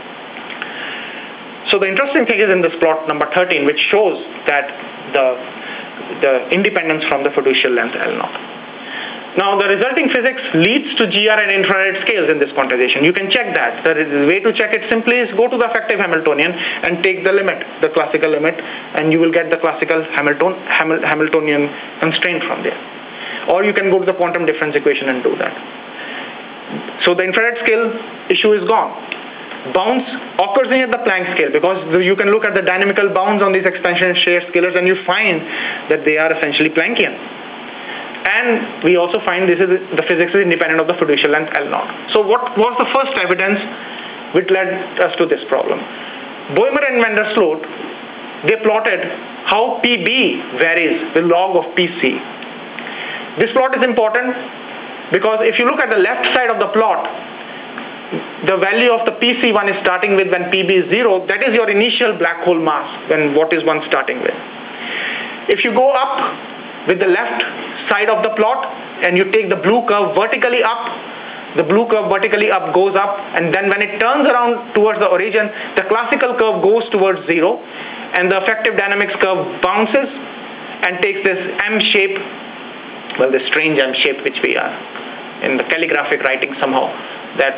So the interesting thing is in this plot number 13, which shows that the independence from the fiducial length L naught. Now the resulting physics leads to GR and infrared scales in this quantization. You can check that. The way to check it simply is go to the effective Hamiltonian and take the limit, the classical limit, and you will get the classical Hamiltonian constraint from there. Or you can go to the quantum difference equation and do that. So the infrared scale issue is gone. Bounds occurs at the Planck scale, because you can look at the dynamical bounds on these expansion and shear scalars, and you find that they are essentially Planckian. And we also find the physics is independent of the fiducial length L naught. So what was the first evidence which led us to this problem? Boehmer and Vandersloot, they plotted how PB varies with log of PC. This plot is important because if you look at the left side of the plot, the value of the PC one is starting with when PB is 0. That is your initial black hole mass, when what is one starting with. If you go up with the left side of the plot and you take the blue curve vertically up, the blue curve vertically up goes up, and then when it turns around towards the origin, the classical curve goes towards 0, and the effective dynamics curve bounces and takes this M shape, well, this strange M shape which we are in the calligraphic writing somehow, that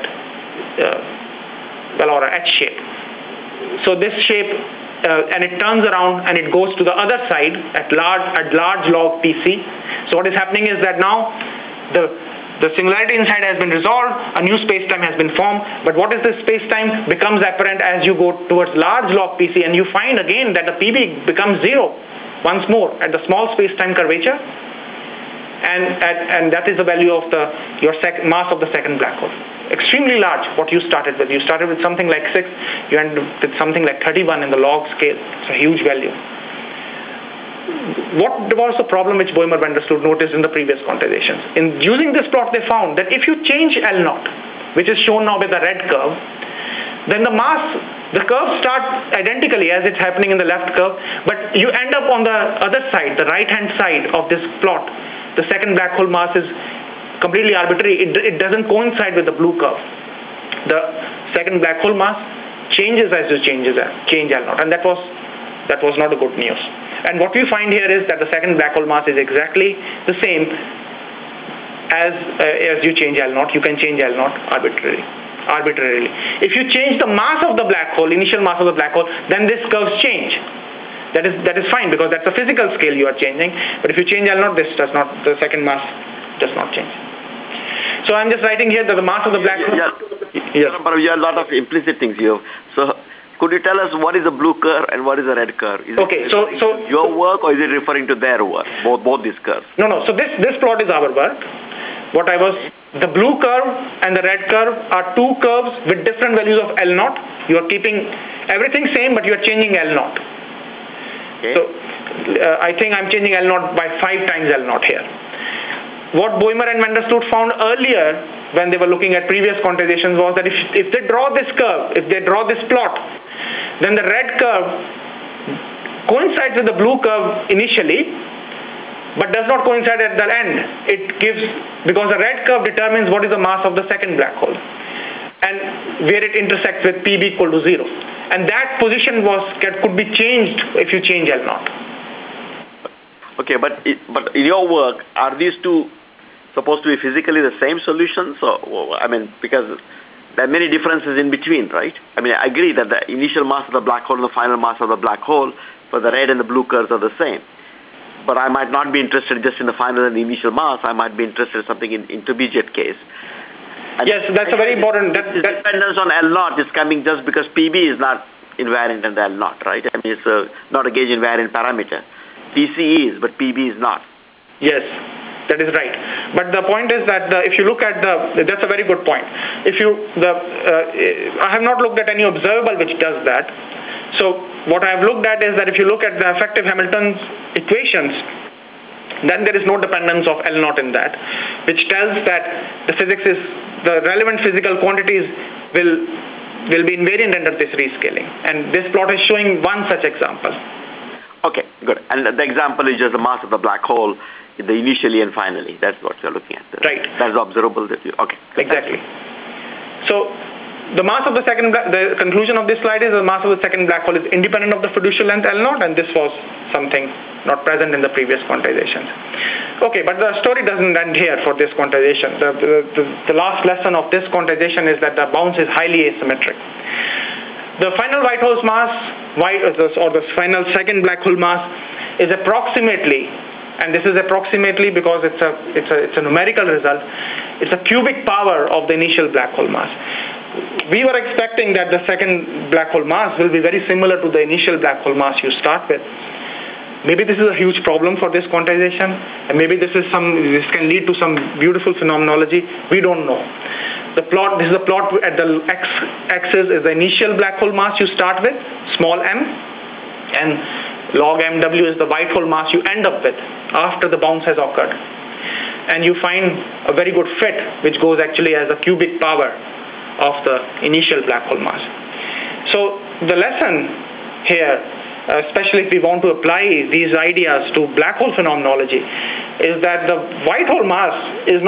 or a H shape. So this shape, and it turns around and it goes to the other side at large log PC. So what is happening is that now the The singularity inside has been resolved, a new space-time has been formed, but what is this space-time becomes apparent as you go towards large log PC, and you find again that the PB becomes 0 once more at the small space-time curvature, and that is the value of your mass of the second black hole. Extremely large, what you started with. You started with something like 6, you end up with something like 31 in the log scale. It's a huge value. What was the problem which Boehmer van der Sloot noticed in the previous quantizations? In using this plot, they found that if you change L naught, which is shown now with the red curve, then the curves start identically as it's happening in the left curve, but you end up on the other side, the right-hand side of this plot. The second black hole mass is completely arbitrary. It doesn't coincide with the blue curve. The second black hole mass changes as you change L naught, and that was not a good news. And what we find here is that the second black hole mass is exactly the same as you change L naught. You can change L naught arbitrarily. If you change the mass of the black hole, initial mass of the black hole, then these curves change. That is fine because that's a physical scale you are changing. But if you change L naught, the second mass does not change. So I'm just writing here that the mass of the black hole. Yes. But you have a lot of implicit things here. So could you tell us what is the blue curve and what is the red curve? Is okay, it so your work or is it referring to their work? Both these curves. No. So this plot is our work. The blue curve and the red curve are two curves with different values of L naught. You are keeping everything same, but you are changing L naught. Okay. So I think I'm changing L naught by 5 times L naught here. What Boehmer and van der Sloot found earlier when they were looking at previous quantizations was that if they draw this curve, if they draw this plot, then the red curve coincides with the blue curve initially, but does not coincide at the end. Because the red curve determines what is the mass of the second black hole, and where it intersects with PB equal to 0. And that position could be changed if you change L naught. Okay, but in your work, are these two supposed to be physically the same solutions? Because there are many differences in between, right? I agree that the initial mass of the black hole and the final mass of the black hole for the red and the blue curves are the same. But I might not be interested just in the final and the initial mass. I might be interested in something in intermediate case. And yes, that's a very important. Dependence on L naught is coming just because PB is not invariant in the L naught, right? It's not a gauge invariant parameter. TC is, but PB is not. Yes, that is right. But the point is that if you look at that's a very good point. I have not looked at any observable which does that. So what I have looked at is that if you look at the effective Hamilton's equations, then there is no dependence of L naught in that, which tells that the relevant physical quantities will be invariant under this rescaling. And this plot is showing one such example. Okay, good. And the example is just the mass of the black hole, the initially and finally. That's what you're looking at. Right. That's observable. Okay. Exactly. So the mass of the conclusion of this slide is the mass of the second black hole is independent of the fiducial length L naught, and this was something not present in the previous quantizations. Okay, but the story doesn't end here for this quantization. The last lesson of this quantization is that the bounce is highly asymmetric. The final white hole's mass, or the final second black hole mass, is approximately, and this is approximately because it's a numerical result, it's a cubic power of the initial black hole mass. We were expecting that the second black hole mass will be very similar to the initial black hole mass you start with. Maybe this is a huge problem for this quantization, and maybe this can lead to some beautiful phenomenology. We don't know. This is a plot at the x-axis is the initial black hole mass you start with, small m, and log mw is the white hole mass you end up with after the bounce has occurred. And you find a very good fit, which goes actually as a cubic power of the initial black hole mass. So the lesson here, especially if we want to apply these ideas to black hole phenomenology, is that the white hole mass is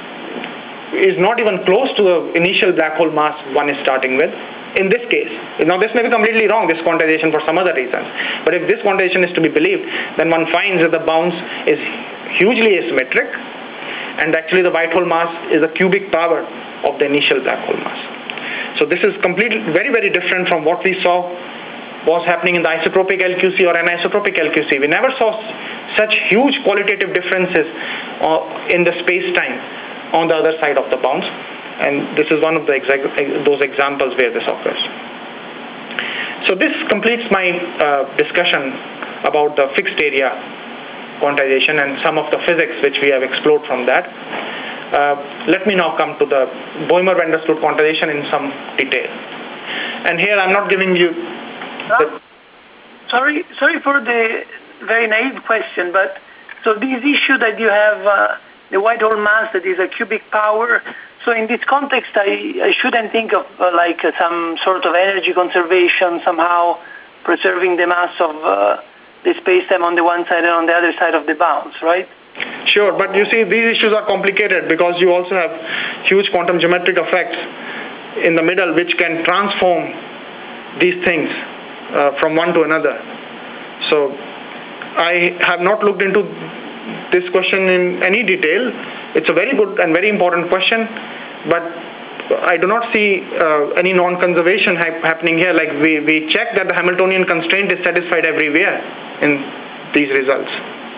not even close to the initial black hole mass one is starting with in this case. Now this may be completely wrong, this quantization, for some other reasons. But if this quantization is to be believed, then one finds that the bounce is hugely asymmetric, and actually the white hole mass is a cubic power of the initial black hole mass. So this is completely very, very different from what we saw was happening in the isotropic LQC or anisotropic LQC. We never saw such huge qualitative differences in the space-time on the other side of the bounce. And this is one of those examples where this occurs. So this completes my discussion about the fixed area quantization and some of the physics which we have explored from that. Let me now come to the Boehmer-Vandersloot quantization in some detail. And here I'm not giving you... Sorry for the very naive question, but so this issue that you have the white hole mass that is a cubic power, so in this context I shouldn't think of like some sort of energy conservation, somehow preserving the mass of the space-time on the one side and on the other side of the bounce, right? Sure, but you see these issues are complicated because you also have huge quantum geometric effects in the middle which can transform these things from one to another. So I have not looked into this question in any detail. It's a very good and very important question, but I do not see any non-conservation happening here. Like we check that the Hamiltonian constraint is satisfied everywhere in these results.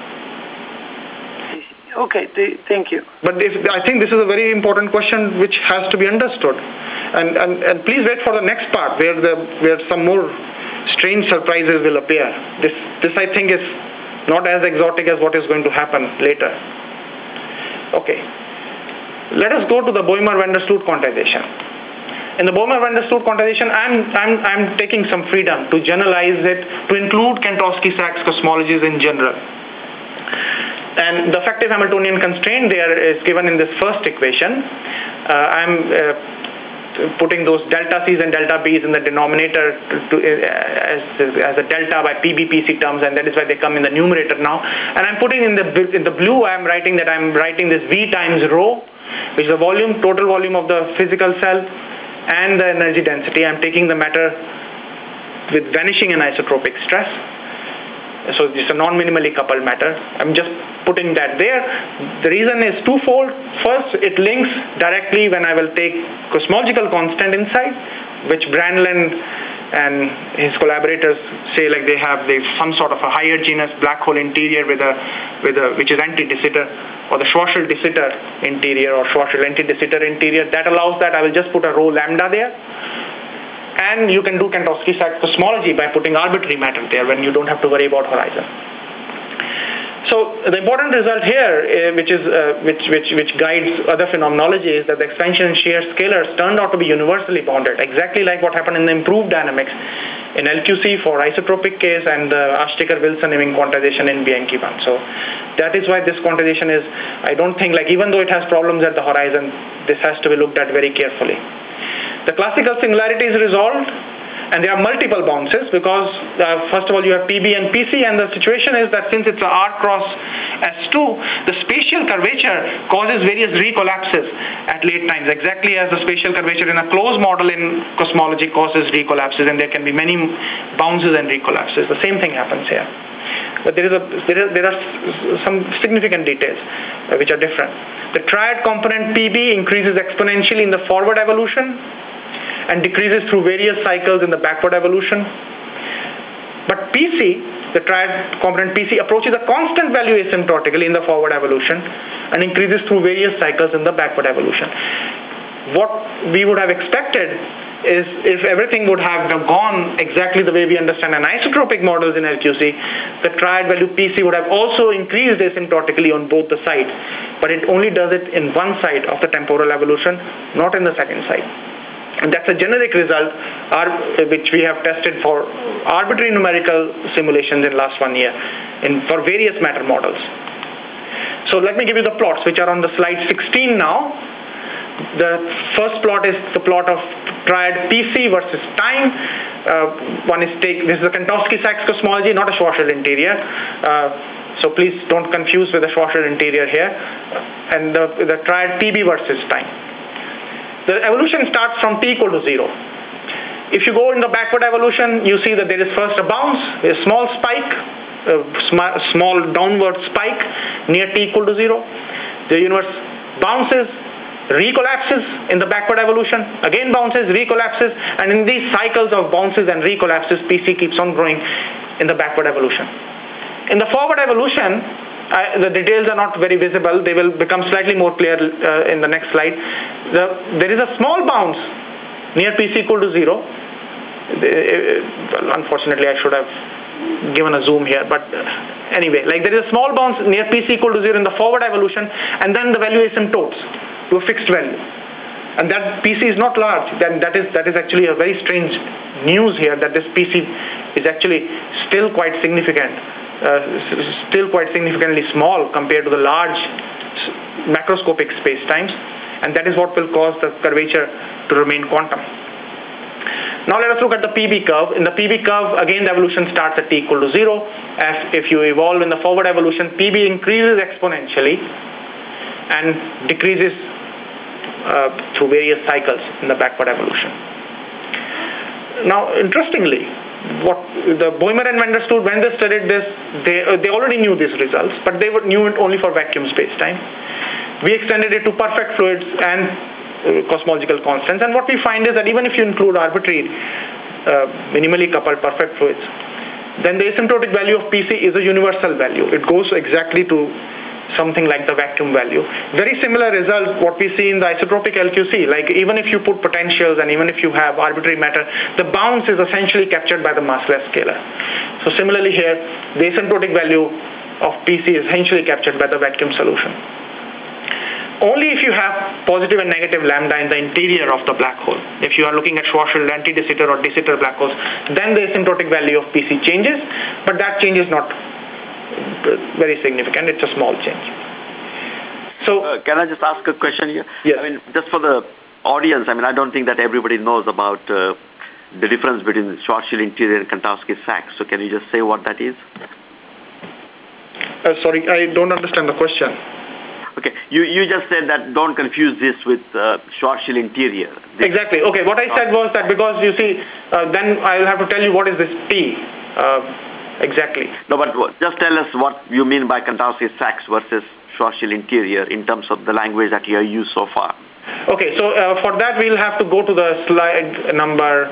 Okay, thank you. But I think this is a very important question which has to be understood. And please wait for the next part where some more strange surprises will appear. This I think is not as exotic as what is going to happen later. Okay. Let us go to the Boehmer-Vandersloot quantization. In the Boehmer-Vandersloot quantization, I'm taking some freedom to generalize it to include Kantowski-Sachs cosmologies in general. And the effective Hamiltonian constraint there is given in this first equation. I'm putting those delta C's and delta B's in the denominator as a delta by PB/PC terms, and that is why they come in the numerator now. And I'm putting in the blue, I'm writing this V times rho, which is the volume, total volume of the physical cell, and the energy density. I'm taking the matter with vanishing anisotropic stress. So it's a non-minimally coupled matter. I'm just putting that there. The reason is twofold. First, it links directly when I will take cosmological constant inside, which Brandlin and his collaborators say like they have some sort of a higher genus black hole interior which is anti-de Sitter, or the Schwarzschild de Sitter interior or Schwarzschild anti-de Sitter interior. That allows that. I will just put a rho lambda there. And you can do Kantowski-Sachs cosmology by putting arbitrary matter there when you don't have to worry about horizon. So the important result here, which guides other phenomenology, is that the expansion and shear scalars turned out to be universally bounded, exactly like what happened in the improved dynamics in LQC for isotropic case and the Ashtaker-Wilson-Ewing quantization in Bianchi-1. So that is why this quantization is, I don't think, like even though it has problems at the horizon, this has to be looked at very carefully. The classical singularity is resolved, and there are multiple bounces because first of all you have PB and PC, and the situation is that since it's a R cross S2, the spatial curvature causes various recollapses at late times, exactly as the spatial curvature in a closed model in cosmology causes recollapses, and there can be many bounces and recollapses. The same thing happens here. But there are some significant details which are different. The triad component PB increases exponentially in the forward evolution and decreases through various cycles in the backward evolution. But PC, the triad component PC, approaches a constant value asymptotically in the forward evolution and increases through various cycles in the backward evolution. What we would have expected is if everything would have gone exactly the way we understand anisotropic models in LQC, the triad value PC would have also increased asymptotically on both the sides. But it only does it in one side of the temporal evolution, not in the second side. And that's a generic result which we have tested for arbitrary numerical simulations in last 1 year for various matter models. So let me give you the plots which are on the slide 16 now. The first plot is the plot of triad PC versus time. This is a Kantowski-Sachs cosmology, not a Schwarzschild interior. So please don't confuse with the Schwarzschild interior here. And the triad PB versus time. The evolution starts from t equal to 0. If you go in the backward evolution, you see that there is first a bounce, a small spike, a small downward spike near t equal to 0. The universe bounces, recollapses in the backward evolution, again bounces, recollapses, and in these cycles of bounces and recollapses, PC keeps on growing in the backward evolution. In the forward evolution, the details are not very visible. They will become slightly more clear in the next slide. There is a small bounce near PC equal to 0. Well, unfortunately, I should have given a zoom here, but anyway, like there is a small bounce near PC equal to 0 in the forward evolution, and then the value asymptotes to a fixed value. And that PC is not large. Then that is actually a very strange news here, that this PC is actually still quite significant, still quite significantly small compared to the large macroscopic space-times, and that is what will cause the curvature to remain quantum. Now let us look at the PB curve. In the PB curve, again the evolution starts at t equal to 0. If you evolve in the forward evolution, PB increases exponentially and decreases through various cycles in the backward evolution. Now, interestingly, what the Boehmer and van der Stoot, when they studied this, they already knew these results, but they knew it only for vacuum space-time. We extended it to perfect fluids and cosmological constants, and what we find is that even if you include arbitrary, minimally coupled perfect fluids, then the asymptotic value of PC is a universal value. It goes exactly to something like the vacuum value. Very similar result what we see in the isotropic LQC. Like even if you put potentials and even if you have arbitrary matter, the bounce is essentially captured by the massless scalar. So similarly here, the asymptotic value of PC is essentially captured by the vacuum solution. Only if you have positive and negative lambda in the interior of the black hole, if you are looking at Schwarzschild anti-de Sitter or de Sitter black holes, then the asymptotic value of PC changes, but that change is not very significant. It's a small change. So can I just ask a question here? Yes. I mean, just for the audience, I mean, I don't think that everybody knows about the difference between Schwarzschild interior and Kantowski-Sachs. So can you just say what that is? Sorry, I don't understand the question. Okay, you just said that don't confuse this with Schwarzschild interior. Exactly. Okay, what I said was that because you see, then I'll have to tell you what is this P. Exactly. No, but just tell us what you mean by Kantowski-Sachs versus Schwarzschild interior in terms of the language that you have used so far. Okay, so for that we'll have to go to the slide number.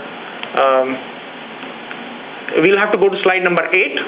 We'll have to go to slide number 8.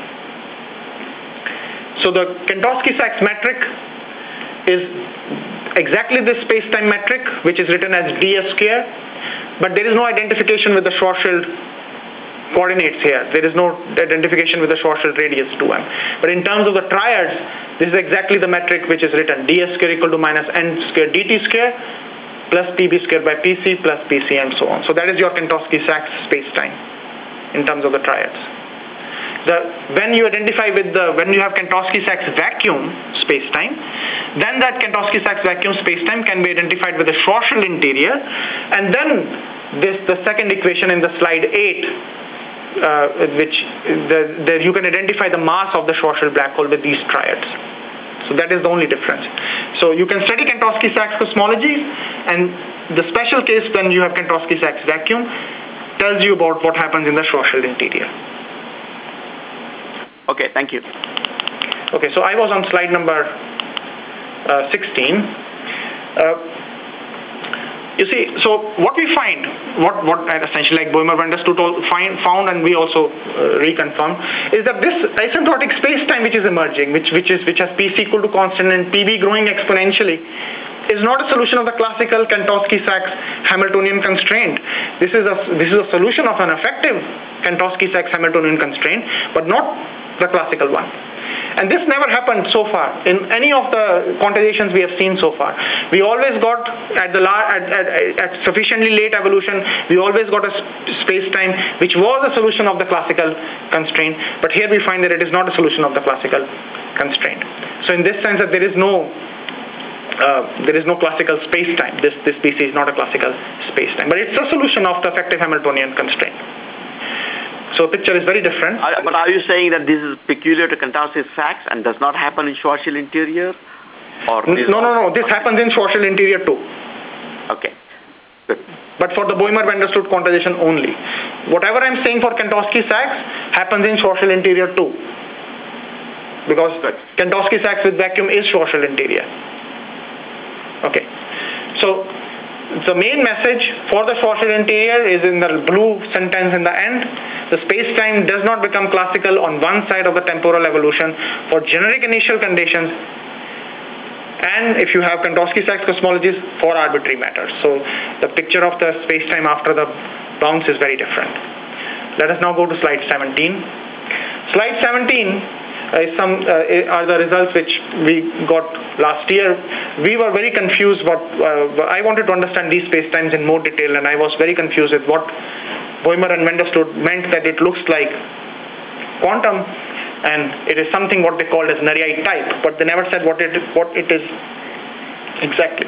So the Kantowski-Sachs metric is exactly this space-time metric, which is written as ds square, but there is no identification with the Schwarzschild coordinates here. There is no identification with the Schwarzschild radius 2m. But in terms of the triads, this is exactly the metric which is written ds square equal to minus n square dt square plus pb square by pc plus pc and so on. So that is your Kantowski-Sachs space-time in terms of the triads. When you identify with when you have Kantowski-Sachs vacuum space-time, then that Kantowski-Sachs vacuum space-time can be identified with the Schwarzschild interior, and then the second equation in the slide 8, which you can identify the mass of the Schwarzschild black hole with these triads. So that is the only difference. So you can study Kantowski-Sachs cosmology, and the special case when you have Kantowski-Sachs vacuum tells you about what happens in the Schwarzschild interior. Okay, thank you. Okay, so I was on slide number 16. You see, so what we find, what essentially like Boehmer van der Stoot found, and we also reconfirmed, is that this asymptotic space-time which is emerging, which has PC equal to constant and PB growing exponentially, is not a solution of the classical Kantowski-Sachs Hamiltonian constraint. This is a solution of an effective Kantowski-Sachs Hamiltonian constraint, but not the classical one. And this never happened so far in any of the quantizations we have seen so far. We always got at sufficiently late evolution, we always got a space-time which was a solution of the classical constraint, but here we find that it is not a solution of the classical constraint. So in this sense that there is no classical space-time. This PC is not a classical space-time, but it's a solution of the effective Hamiltonian constraint. So the picture is very different. But are you saying that this is peculiar to Kantowski-Sachs and does not happen in Schwarzschild interior? Or no. This happens in Schwarzschild interior too. Okay. Good. But for the Boehmer van der Stoot quantization only. Whatever I'm saying for Kantowski-Sachs happens in Schwarzschild interior too. Because Kantowski-Sachs with vacuum is Schwarzschild interior. Okay. So the main message for the Schwarzschild interior is in the blue sentence in the end. The space-time does not become classical on one side of the temporal evolution for generic initial conditions, and if you have Kontowski-Sachs cosmologies for arbitrary matter. So the picture of the space-time after the bounce is very different. Let us now go to slide 17. Slide 17 are the results which we got last year. We were very confused. I wanted to understand these spacetimes in more detail, and I was very confused with what Boehmer and Wendersloot meant that it looks like quantum, and it is something what they called as Nariite type, but they never said what it is exactly.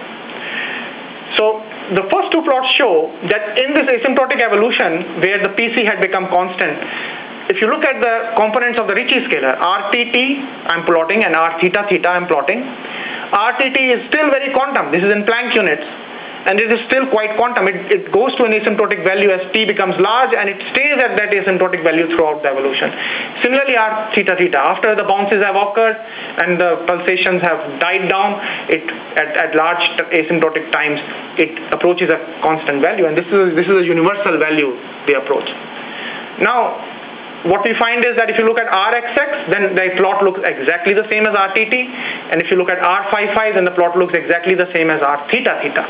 So the first two plots show that in this asymptotic evolution where the PC had become constant, if you look at the components of the Ricci scalar, RTT I'm plotting and R theta theta I'm plotting. RTT is still very quantum. This is in Planck units, and it is still quite quantum. It goes to an asymptotic value as t becomes large, and it stays at that asymptotic value throughout the evolution. Similarly, R theta theta, after the bounces have occurred and the pulsations have died down, at large asymptotic times it approaches a constant value, and this is a universal value they approach. Now, what we find is that if you look at Rxx, then the plot looks exactly the same as RTT, and if you look at R55, then the plot looks exactly the same as R theta theta.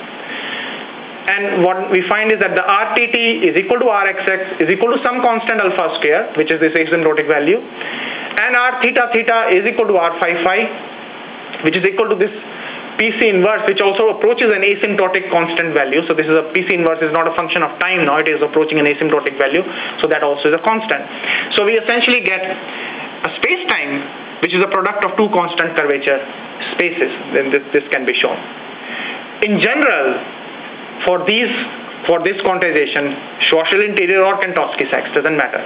And what we find is that the RTT is equal to Rxx is equal to some constant alpha square, which is this asymptotic value, and R theta theta is equal to R55, which is equal to this PC inverse, which also approaches an asymptotic constant value. So this is a PC inverse is not a function of time now, it is approaching an asymptotic value, so that also is a constant. So we essentially get a space-time which is a product of two constant curvature spaces. Then this can be shown. In general, for this quantization, Schwarzschild interior or Kontowski-Sachs, doesn't matter,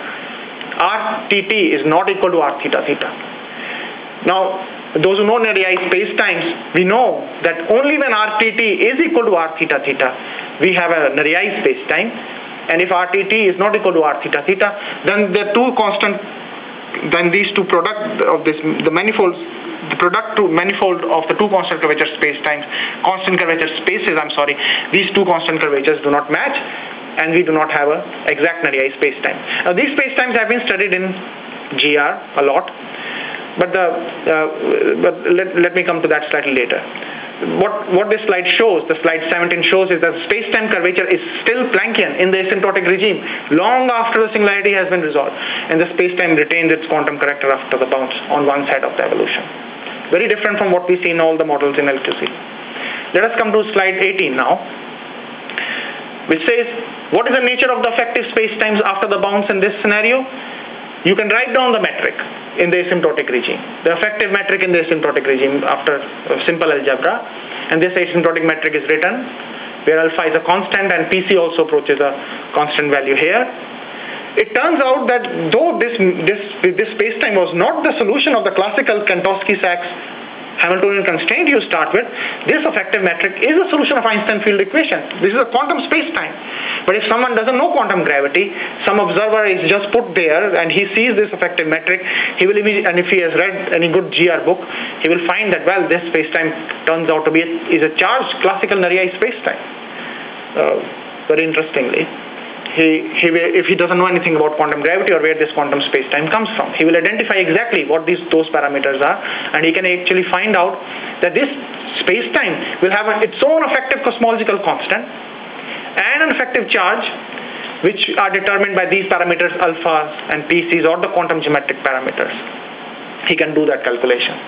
RTT is not equal to R theta theta. Now, those who know Nariite spacetimes, we know that only when RTT is equal to R theta theta, we have a Nariite spacetime, and if RTT is not equal to R theta theta, then the two constant, then these two product of this, the manifolds, the product to manifold of the two constant curvature spacetimes, constant curvature spaces, these two constant curvatures do not match, and we do not have a exact Nariite spacetime. Now these spacetimes have been studied in GR a lot, but let me come to that slightly later. What this slide shows, the slide 17 shows, is that space-time curvature is still Planckian in the asymptotic regime long after the singularity has been resolved, and the space-time retains its quantum character after the bounce on one side of the evolution. Very different from what we see in all the models in L2C. Let us come to slide 18 now, which says, what is the nature of the effective space-times after the bounce in this scenario? You can write down the metric in the asymptotic regime, the effective metric in the asymptotic regime after simple algebra, and this asymptotic metric is written where alpha is a constant and PC also approaches a constant value here. It turns out that though this spacetime was not the solution of the classical Kontowski-Sachs Hamiltonian constraint you start with, this effective metric is a solution of Einstein field equation. This is a quantum spacetime. But if someone doesn't know quantum gravity, some observer is just put there and he sees this effective metric, he will immediately, and if he has read any good GR book, he will find that, well, this spacetime turns out to be is a charged classical Nariite spacetime. Very interestingly, if he doesn't know anything about quantum gravity or where this quantum spacetime comes from, he will identify exactly what those parameters are, and he can actually find out that this spacetime will have its own effective cosmological constant and an effective charge, which are determined by these parameters alphas and PCs or the quantum geometric parameters. He can do that calculation.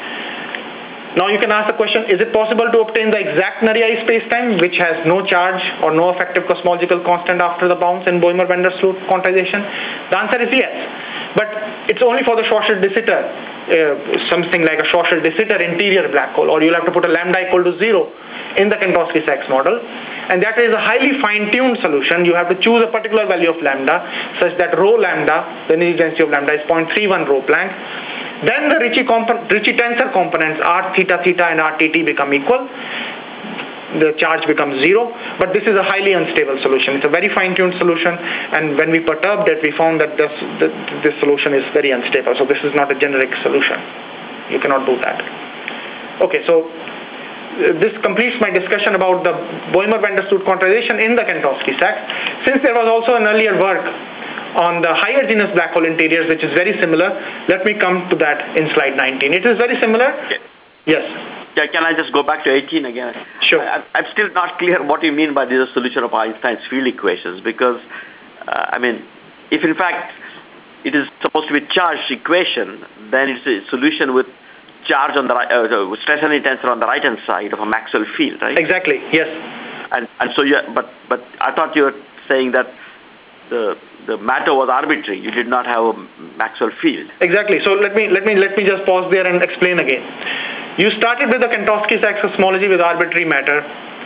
Now you can ask the question, is it possible to obtain the exact Nariite spacetime which has no charge or no effective cosmological constant after the bounce in Boehmer-Wendersloot quantization? The answer is yes, but it's only for the Schwarzschild de Sitter, something like a Schwarzschild de Sitter interior black hole, or you'll have to put a lambda equal to 0 in the Kontowski-Sachs model, and that is a highly fine-tuned solution. You have to choose a particular value of lambda such that rho lambda, the energy density of lambda, is 0.31 rho Planck. Then the Ricci tensor components R theta theta and RTT become equal. The charge becomes 0, but this is a highly unstable solution. It's a very fine-tuned solution, and when we perturbed it, we found that this solution is very unstable. So this is not a generic solution. You cannot do that. Okay, so this completes my discussion about the Boehmer-Vandersloot quantization in the Kentowski sacks. Since there was also an earlier work on the higher genus black hole interiors, which is very similar, let me come to that in slide 19. It is very similar. Okay. Yes. Yeah, can I just go back to 18 again? Sure. I'm still not clear what you mean by this solution of Einstein's field equations, because, if in fact it is supposed to be a charged equation, then it's a solution with charge on the right, stress energy tensor on the right-hand side of a Maxwell field, right? Exactly. Yes. And so but I thought you were saying that the matter was arbitrary. You did not have a Maxwell field. Exactly. So let me just pause there and explain again. You started with the Kentowski sacks cosmology with arbitrary matter.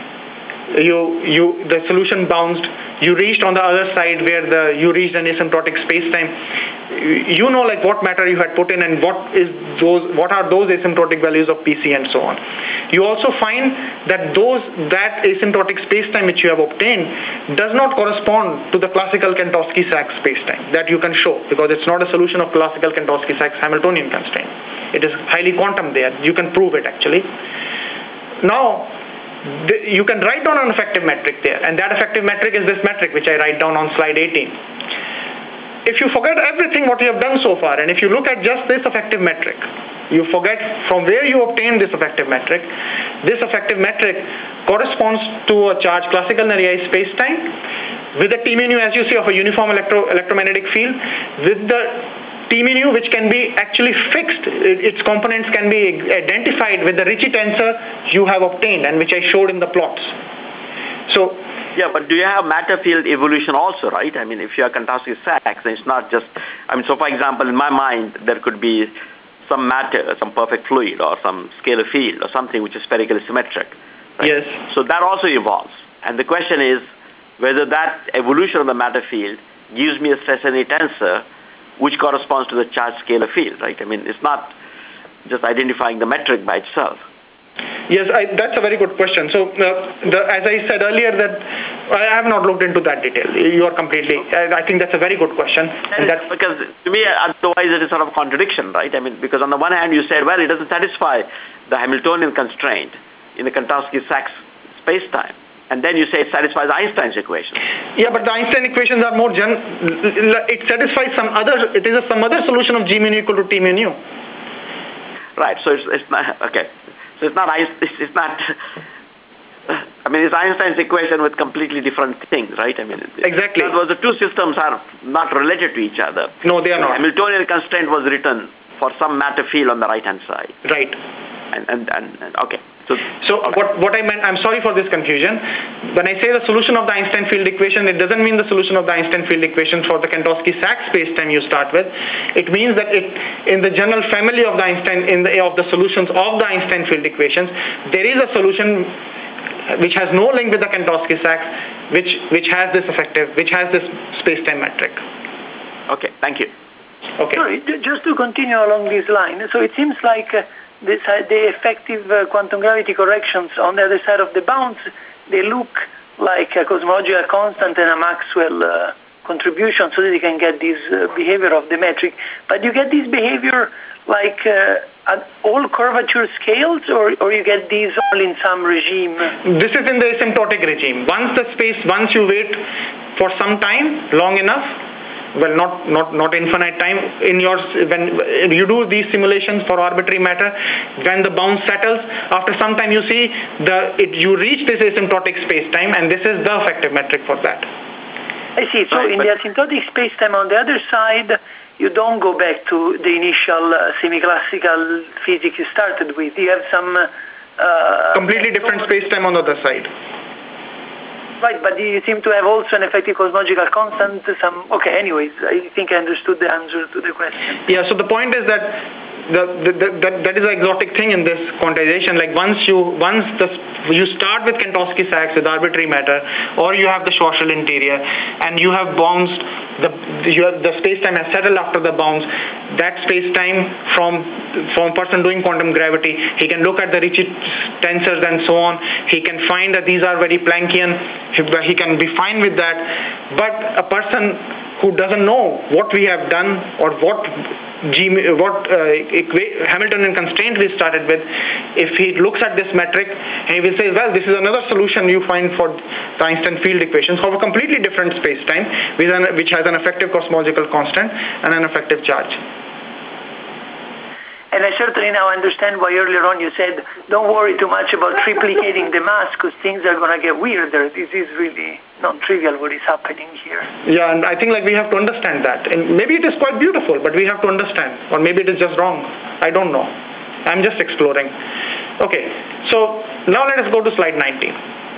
The solution bounced. You reached on the other side where you reached an asymptotic space-time. You know, like what matter you had put in and what are those asymptotic values of PC and so on. You also find that that asymptotic space-time which you have obtained does not correspond to the classical Kentowski sacks space-time that you can show, because it's not a solution of classical Kentowski sacks Hamiltonian constraint. It is highly quantum there. You can prove it actually. Now, you can write down an effective metric there, and that effective metric is this metric which I write down on slide 18. If you forget everything what you have done so far, and if you look at just this effective metric, you forget from where you obtained this effective metric corresponds to a charged classical Nérier space-time with a T mu as you see of a uniform electromagnetic field, with the T mu which can be actually fixed. Its components can be identified with the Ricci tensor you have obtained and which I showed in the plots. So, yeah, but do you have matter field evolution also, right? I mean, if you are Kentowski sacks, then it's not just, so for example, in my mind, there could be some matter, some perfect fluid or some scalar field or something which is spherically symmetric. Right? Yes. So that also evolves. And the question is whether that evolution of the matter field gives me a stress energy tensor which corresponds to the charged scalar field, right? I mean, it's not just identifying the metric by itself. Yes, that's a very good question. So, as I said earlier, that I have not looked into that detail. You are completely. I think that's a very good question. And that's because to me, otherwise, it is sort of a contradiction, right? I mean, because on the one hand, you said, well, it doesn't satisfy the Hamiltonian constraint in the Kentowski sacks space-time, and then you say it satisfies Einstein's equation. Yeah, but the Einstein equations are more it satisfies some other. It is some other solution of G mu equal to T mu. Right. So it's not okay. So it's not, it's Einstein's equation with completely different things, right? I mean, exactly. Because the two systems are not related to each other. No, they are not. Hamiltonian constraint was written for some matter field on the right-hand side. Right. And okay. So okay. What I meant, I'm sorry for this confusion. When I say the solution of the Einstein field equation, it doesn't mean the solution of the Einstein field equation for the Kentowski sacks space-time you start with. It means that in the general family of the Einstein, of the solutions of the Einstein field equations, there is a solution which has no link with the Kentowski sacks, which has this space-time metric. Okay, thank you. Okay. Sorry, just to continue along this line. So it seems like the effective quantum gravity corrections on the other side of the bounds, they look like a cosmological constant and a Maxwell contribution, so that you can get this behavior of the metric. But you get this behavior like at all curvature scales, or you get these all in some regime? This is in the asymptotic regime. Once you wait for some time, long enough, well, not infinite time, when you do these simulations for arbitrary matter, when the bounce settles, after some time you see you reach this asymptotic space-time, and this is the effective metric for that. I see. So in the asymptotic space-time on the other side, you don't go back to the initial semi-classical physics you started with. You have some completely different space-time on the other side. Right, but you seem to have also an effective cosmological constant. Anyways, I think I understood the answer to the question. Yeah, so the point is that that is an exotic thing in this quantization. Like once you start with Kentowski sacks with arbitrary matter, or you have the Schwarzschild interior, and you have bounced the space-time has settled after the bounce. That space-time from person doing quantum gravity, he can look at the Ricci tensors and so on. He can find that these are very Planckian. He can be fine with that. But a person who doesn't know what we have done or what Hamiltonian constraint we started with, if he looks at this metric and he will say, well, this is another solution you find for the Einstein field equations of a completely different space-time which has an effective cosmological constant and an effective charge. And I certainly now understand why earlier on you said, don't worry too much about triplicating the mass because things are going to get weirder. This is really not trivial what is happening here. Yeah, and I think we have to understand that. And maybe it is quite beautiful, but we have to understand. Or maybe it is just wrong. I don't know. I'm just exploring. Okay, so now let us go to slide 19.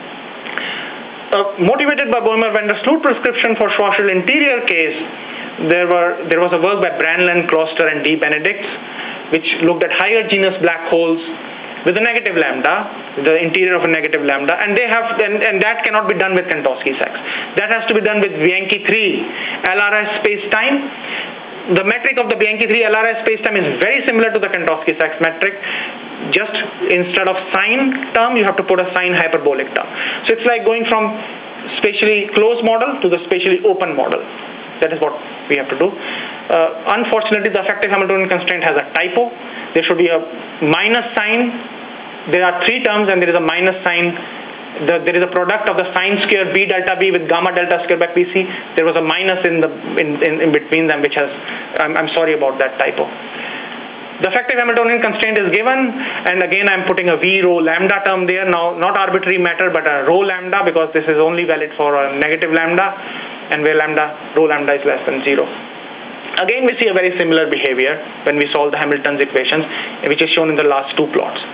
Motivated by Boehmer-Vandersloot prescription for Schwarzschild interior case, there was a work by Branlin, Kloster, and D. Benedicts, which looked at higher genus black holes with a negative lambda, the interior of a negative lambda, and that cannot be done with Kantowski-Sachs. That has to be done with Bianchi 3 LRS space-time. The metric of the Bianchi 3 LRS space-time is very similar to the Kantowski-Sachs metric. Just instead of sine term, you have to put a sine hyperbolic term. So it's like going from spatially closed model to the spatially open model. That is what we have to do. Unfortunately, the effective Hamiltonian constraint has a typo. There should be a minus sign. There are three terms and there is a minus sign. There is a product of the sine square b delta b with gamma delta square by pc. There was a minus in between them, which has, I'm sorry about that typo. The effective Hamiltonian constraint is given, and again I'm putting a v rho lambda term there. Now, not arbitrary matter, but a rho lambda, because this is only valid for a negative lambda, and where rho lambda is less than 0. Again, we see a very similar behavior when we solve the Hamilton's equations, which is shown in the last two plots.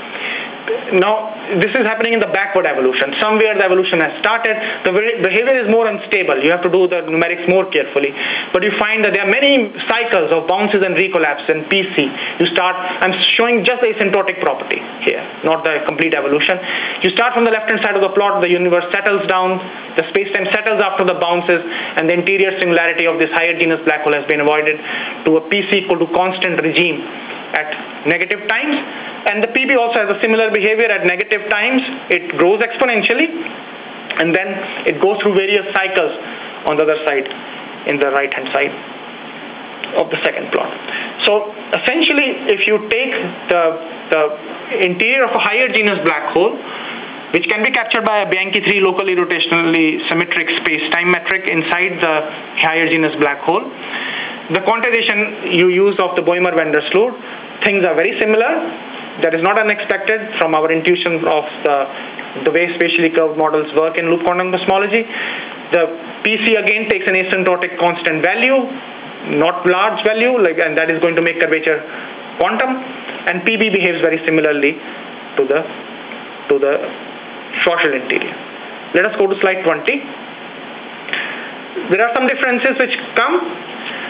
Now, this is happening in the backward evolution. Somewhere the evolution has started. The behavior is more unstable. You have to do the numerics more carefully. But you find that there are many cycles of bounces and recollapse in PC. I'm showing just the asymptotic property here, not the complete evolution. You start from the left-hand side of the plot. The universe settles down. The space-time settles after the bounces, and the interior singularity of this higher genus black hole has been avoided to a PC equal to constant regime at negative times. And the PB also has a similar behavior at negative times. It grows exponentially, and then it goes through various cycles on the other side, in the right-hand side of the second plot. So essentially, if you take the interior of a higher genus black hole, which can be captured by a Bianchi 3 locally rotationally symmetric space-time metric inside the higher genus black hole, the quantization you use of the Boehmer-Vandersloot, things are very similar. That is not unexpected from our intuition of the way spatially curved models work in loop quantum cosmology. The PC again takes an asymptotic constant value, not large value, and that is going to make curvature quantum. And PB behaves very similarly to the Schwarzschild interior. Let us go to slide 20. There are some differences which come.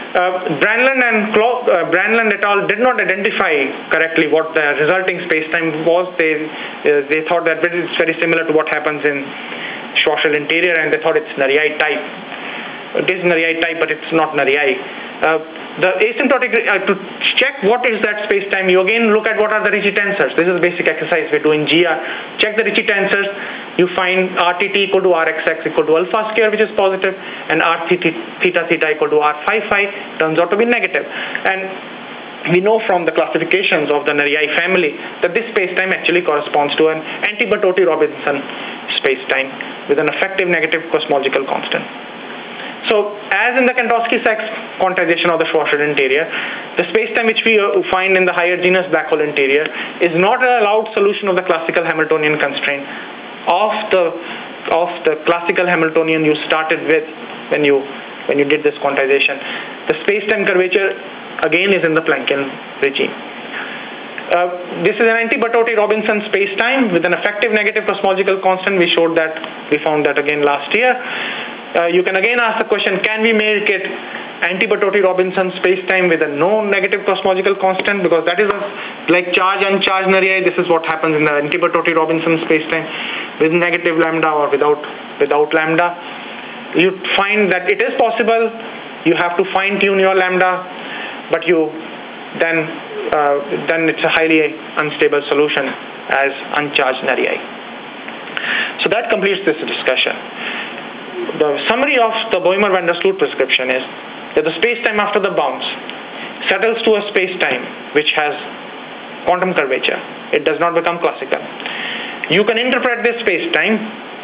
Branlin et al. Did not identify correctly what the resulting spacetime was. They thought that it's very similar to what happens in Schwarzschild interior, and they thought it's Nariai type. It is Nariai type, but it's not Nariai. The asymptotic, to check what is that space-time, you again look at what are the Ricci tensors. This is a basic exercise we do in GR. Check the Ricci tensors. You find RTT equal to RXX equal to alpha square, which is positive, and R theta theta equal to R phi phi turns out to be negative. And we know from the classifications of the Nariai family that this space-time actually corresponds to an anti-Bertotti-Robinson space-time with an effective negative cosmological constant. So, as in the Kantowski-Sachs quantization of the Schwarzschild interior, the spacetime which we find in the higher genus black hole interior is not an allowed solution of the classical Hamiltonian constraint of the classical Hamiltonian you started with when you did this quantization. The spacetime curvature again is in the Planckian regime. This is an anti-Bertotti-Robinson spacetime with an effective negative cosmological constant. We found that again last year. You can again ask the question, can we make it anti-Bertotti-Robinson spacetime with a no negative cosmological constant? Because that is like charge uncharged Nariai. This is what happens in the anti-Bertotti-Robinson spacetime with negative lambda or without lambda. You find that it is possible. You have to fine-tune your lambda, but then it's a highly unstable solution as uncharged Nariai. So that completes this discussion. The summary of the Boehmer-Vandersloot prescription is that the space-time after the bounce settles to a space-time which has quantum curvature. It does not become classical. You can interpret this space-time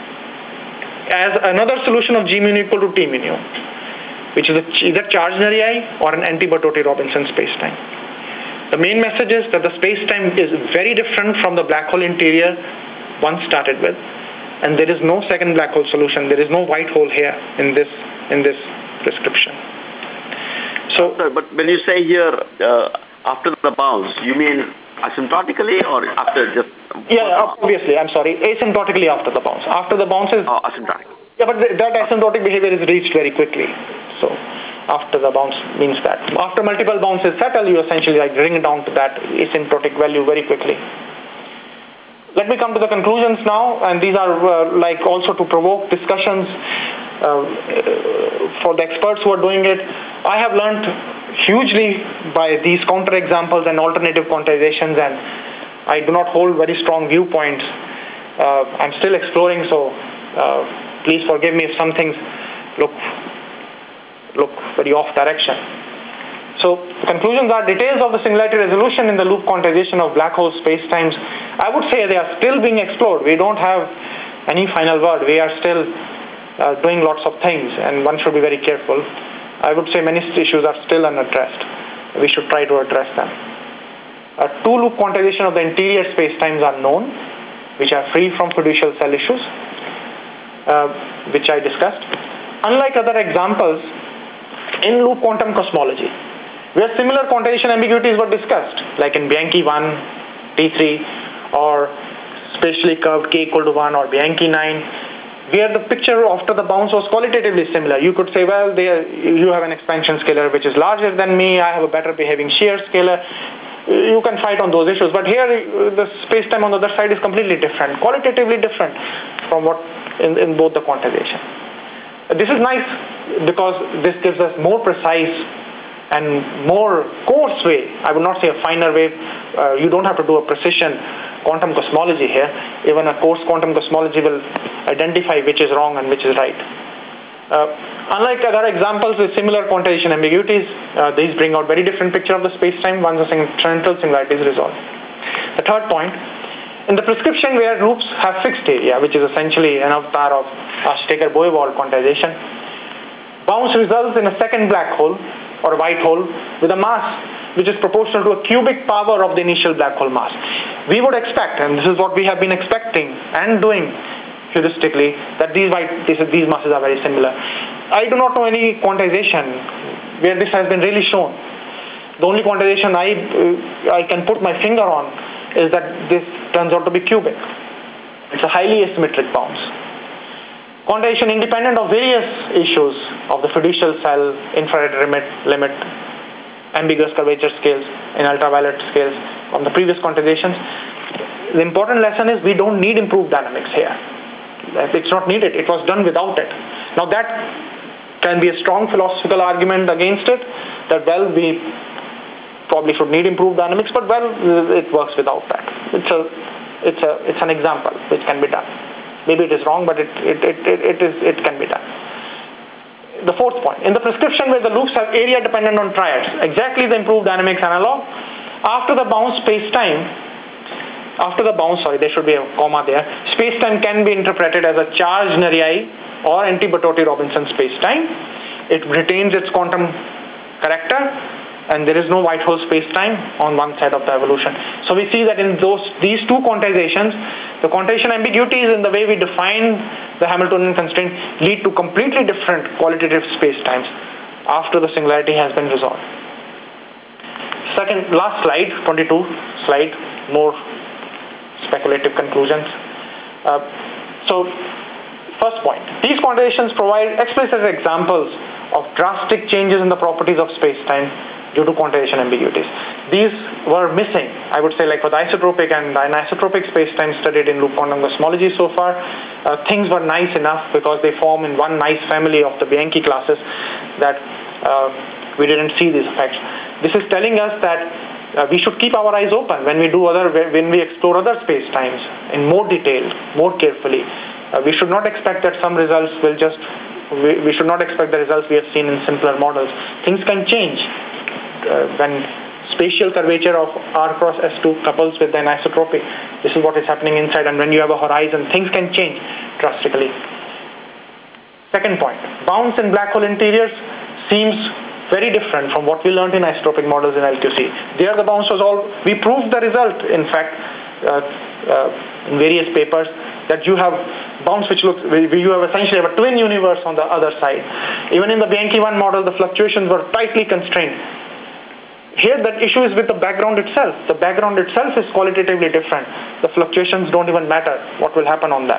as another solution of G mu equal to T mu, which is either charged Neri or an anti-Bertozzi-Robinson space-time. The main message is that the space-time is very different from the black hole interior one started with, and there is no second black hole solution. There is no white hole here in this prescription. So, but when you say here after the bounce, you mean asymptotically or after just? Yeah, obviously. I'm sorry. Asymptotically after the bounce. After the bounce is. Oh, asymptotic. Yeah, but that asymptotic behavior is reached very quickly. So, after the bounce means that after multiple bounces settle, you essentially bring it down to that asymptotic value very quickly. Let me come to the conclusions now, and these are also to provoke discussions for the experts who are doing it. I have learned hugely by these counterexamples and alternative quantizations, and I do not hold very strong viewpoints. I'm still exploring, so please forgive me if some things look very off direction. So the conclusions are details of the singularity resolution in the loop quantization of black hole spacetimes. I would say they are still being explored. We don't have any final word. We are still doing lots of things, and one should be very careful. I would say many issues are still unaddressed. We should try to address them. Two-loop quantization of the interior spacetimes are known, which are free from fiducial cell issues, which I discussed. Unlike other examples, in loop quantum cosmology, where similar quantization ambiguities were discussed, like in Bianchi 1, T3, or spatially curved k equal to 1, or Bianchi 9, where the picture after the bounce was qualitatively similar. You could say, well, you have an expansion scalar which is larger than me, I have a better behaving shear scalar. You can fight on those issues, but here the space-time on the other side is completely different, qualitatively different from what in both the quantization. This is nice because this gives us more precise and more coarse way. I would not say a finer way. You don't have to do a precision quantum cosmology here. Even a coarse quantum cosmology will identify which is wrong and which is right. Unlike other examples with similar quantization ambiguities, these bring out very different picture of the space-time once the central singularity is resolved. The third point, in the prescription where loops have fixed area, which is essentially an avatar of Aschtaker-Boyewald quantization, bounce results in a second black hole or a white hole with a mass which is proportional to a cubic power of the initial black hole mass. We would expect, and this is what we have been expecting and doing heuristically, that these masses are very similar. I do not know any quantization where this has been really shown. The only quantization I can put my finger on is that this turns out to be cubic. It's a highly asymmetric bounce. Quantization independent of various issues of the fiducial cell, infrared limit, ambiguous curvature scales, in ultraviolet scales on the previous quantizations. The important lesson is we don't need improved dynamics here. It's not needed. It was done without it. Now that can be a strong philosophical argument against it, that well, we probably should need improved dynamics, but well, it works without that. It's an example which can be done. Maybe it is wrong, but it can be done. The fourth point, in the prescription where the loops have area dependent on triads, exactly the improved dynamics analog, after the bounce there should be a comma there, space-time can be interpreted as a charged Neri or anti-Bertozzi-Robinson space-time. It retains its quantum character, and there is no white hole space-time on one side of the evolution. So we see that in these two quantizations, the quantization ambiguities in the way we define the Hamiltonian constraint lead to completely different qualitative space-times after the singularity has been resolved. Second, last slide, 22 slide, more speculative conclusions. So, first point, these quantizations provide explicit examples of drastic changes in the properties of space-time due to quantization ambiguities. These were missing, I would say, like for the isotropic and anisotropic space-time studied in loop quantum cosmology so far. Things were nice enough because they form in one nice family of the Bianchi classes that we didn't see these effects. This is telling us that we should keep our eyes open when we explore other space-times in more detail, more carefully. We should not expect that some results will we should not expect the results we have seen in simpler models. Things can change. when spatial curvature of R cross S2 couples with the anisotropy, this is what is happening inside, and when you have a horizon, things can change drastically. Second point, bounds in black hole interiors seems very different from what we learned in isotropic models in LQC. There the bounce was all, we proved the result, in fact, in various papers, that you have bounce which looks, you have essentially have a twin universe on the other side. Even in the Bianchi 1 model, the fluctuations were tightly constrained. Here that issue is with the background itself. The background itself is qualitatively different. The fluctuations don't even matter what will happen on that.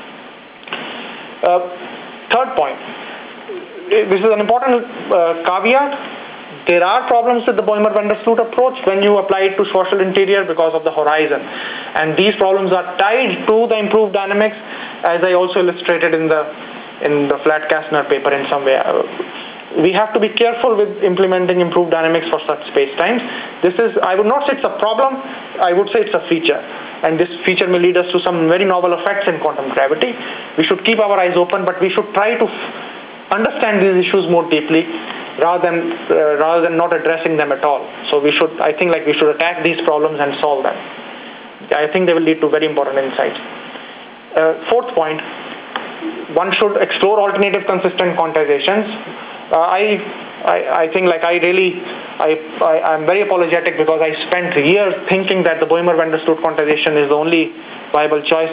Third point, this is an important caveat. There are problems with the Boehmer-Vandersloot approach when you apply it to Schwarzschild interior because of the horizon. And these problems are tied to the improved dynamics, as I also illustrated in the Flat-Kastner paper in some way. We have to be careful with implementing improved dynamics for such spacetimes. This is, I would not say it's a problem, I would say it's a feature. And this feature may lead us to some very novel effects in quantum gravity. We should keep our eyes open, but we should try to understand these issues more deeply rather than not addressing them at all. So we should, I think, we should attack these problems and solve them. I think they will lead to very important insights. Fourth point, one should explore alternative consistent quantizations. I think I'm very apologetic because I spent years thinking that the Boehmer-Vandersloot quantization is the only viable choice.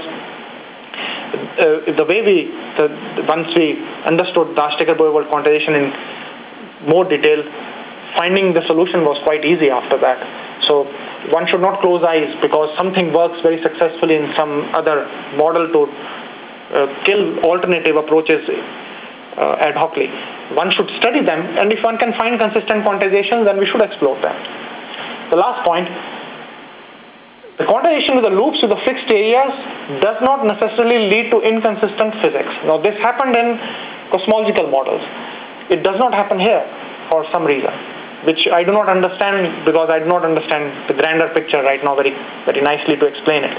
Once we understood the Asteker-Boerwald quantization in more detail, finding the solution was quite easy after that. So one should not close eyes because something works very successfully in some other model to kill alternative approaches ad hocly. One should study them, and if one can find consistent quantizations, then we should explore them. The last point, the quantization with the loops with the fixed areas does not necessarily lead to inconsistent physics. Now this happened in cosmological models. It does not happen here for some reason, which I do not understand because I do not understand the grander picture right now very, very nicely to explain it.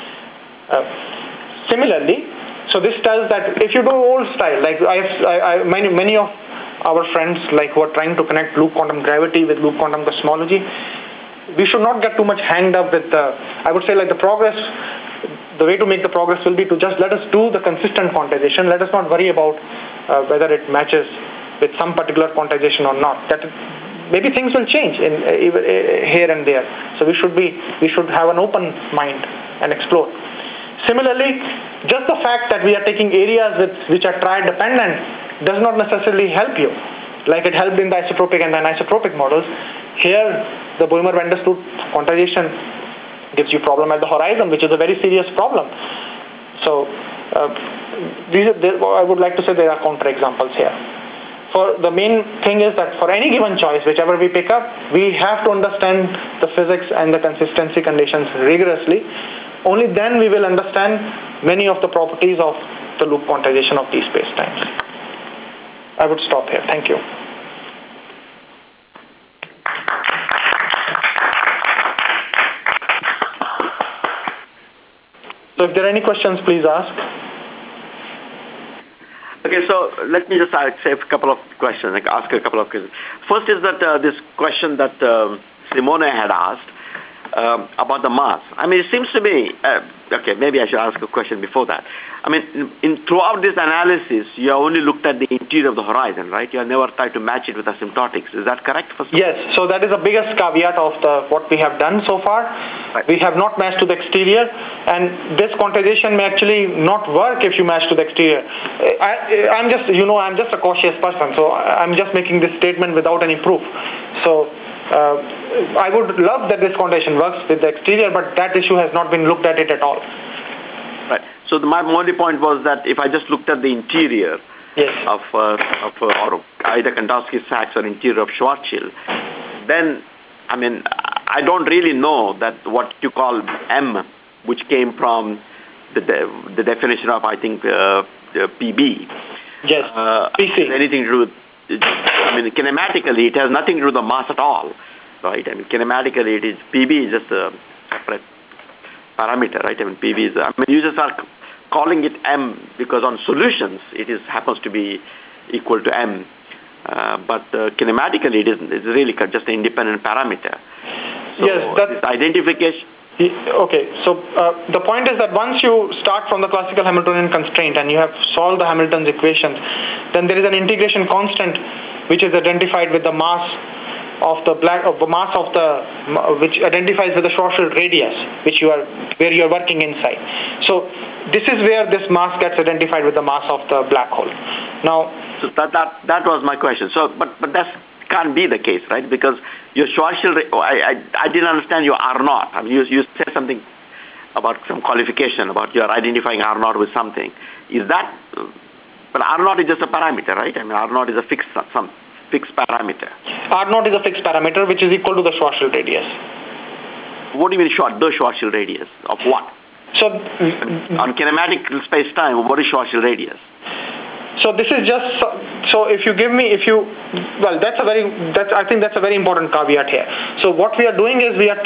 Similarly, so this tells that if you do old style, like many of our friends who are trying to connect loop quantum gravity with loop quantum cosmology, we should not get too much hanged up with I would say the progress, the way to make the progress will be to just let us do the consistent quantization. Let us not worry about whether it matches with some particular quantization or not. That maybe things will change here and there. So we should have an open mind and explore. Similarly, just the fact that we are taking areas which are triad-dependent does not necessarily help you, like it helped in the isotropic and the anisotropic models. Here, the Boehmer-Vandersloot quantization gives you problem at the horizon, which is a very serious problem. So, I would like to say there are counterexamples here. For the main thing is that for any given choice, whichever we pick up, we have to understand the physics and the consistency conditions rigorously. Only then we will understand many of the properties of the loop quantization of these spacetimes. I would stop here. Thank you. So if there are any questions, please ask. Okay, so let me just ask a couple of questions. First is that this question that Simone had asked about the mass. I mean, it seems to me, okay, maybe I should ask a question before that. I mean, throughout this analysis, you only looked at the interior of the horizon, right? You have never tried to match it with asymptotics. Is that correct? Yes, so that is the biggest caveat of what we have done so far. Right. We have not matched to the exterior, and this quantization may actually not work if you match to the exterior. I'm just a cautious person, so I'm just making this statement without any proof. So I would love that this quantization works with the exterior, but that issue has not been looked at it at all. Right. So my only point was that if I just looked at the interior of either Kandowski-Sachs or interior of Schwarzschild, then I mean I don't really know that what you call M, which came from the definition of I think PB. Yes. PC. Anything to do with, I mean, kinematically it has nothing to do with the mass at all, right? I mean, kinematically it is PB is just a separate parameter, right? I mean, PV is, I mean, you just are calling it M because on solutions it happens to be equal to M. but kinematically it isn't. It's really just an independent parameter. So Yes, this identification. Okay, so the point is that once you start from the classical Hamiltonian constraint and you have solved the Hamilton's equations, then there is an integration constant which is identified with the mass of the which identifies with the Schwarzschild radius, where you are working inside. So this is where this mass gets identified with the mass of the black hole. Now, so that was my question. So, but that can't be the case, right? Because your Schwarzschild, I didn't understand your R naught. I mean, you said something about some qualification about your identifying R naught with something. Is that? But R naught is just a parameter, right? I mean, R naught is a fixed parameter. R naught is a fixed parameter which is equal to the Schwarzschild radius. What do you mean the Schwarzschild radius of what? So on kinematic space-time, what is Schwarzschild radius? So this is just so if you give me I think that's a very important caveat here. So what we are doing is we are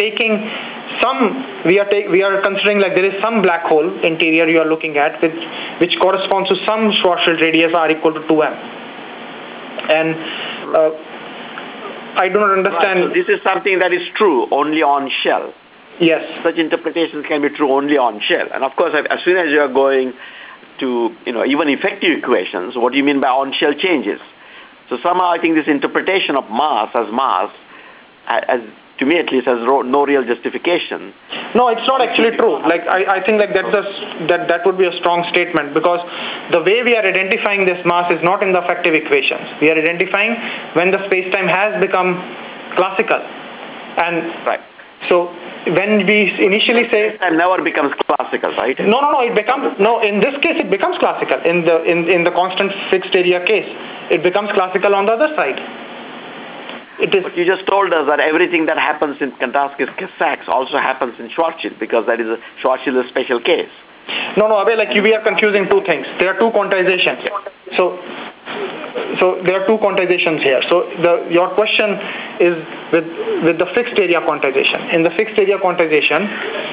considering like there is some black hole interior you are looking at which corresponds to some Schwarzschild radius R equal to 2m, and I do not understand. Right, so this is something that is true only on shell. Yes. Such interpretations can be true only on shell, and of course, as soon as you are going to even effective equations, what do you mean by on-shell changes? So somehow I think this interpretation of mass, as to me at least, has no real justification. No, it's not actually true. Like I think like that would be a strong statement, because the way we are identifying this mass is not in the effective equations. We are identifying when the space-time has become classical, and right. So when we initially say space-time never becomes classical, right? No. In this case it becomes classical. In the constant fixed area case, it becomes classical on the other side. It is. But you just told us that everything that happens in Katsakis also happens in Schwarzschild, because that is a Schwarzschild is a special case. No, Abhay, like we are confusing two things. There are two quantizations. So there are two quantizations here. So your question is with the fixed area quantization. In the fixed area quantization,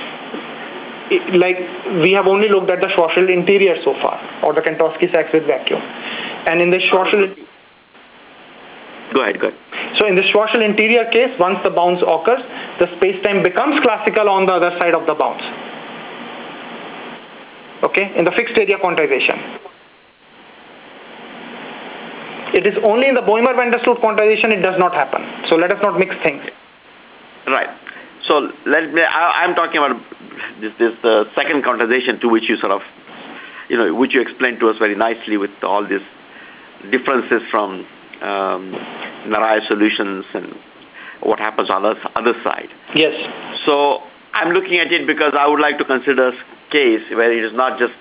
we have only looked at the Schwarzschild interior so far, or the Kantowski-Sachs with vacuum. And in the Schwarzschild... Go ahead. So in the Schwarzschild interior case, once the bounce occurs, the space-time becomes classical on the other side of the bounce. Okay, in the fixed area quantization. It is only in the Boehmer-Van der Sloot quantization it does not happen. So let us not mix things. Right. So I'm talking about this second quantization, to which you sort of, which you explained to us very nicely with all these differences from Naraya solutions and what happens on the other side. Yes. So I'm looking at it because I would like to consider a case where it is not just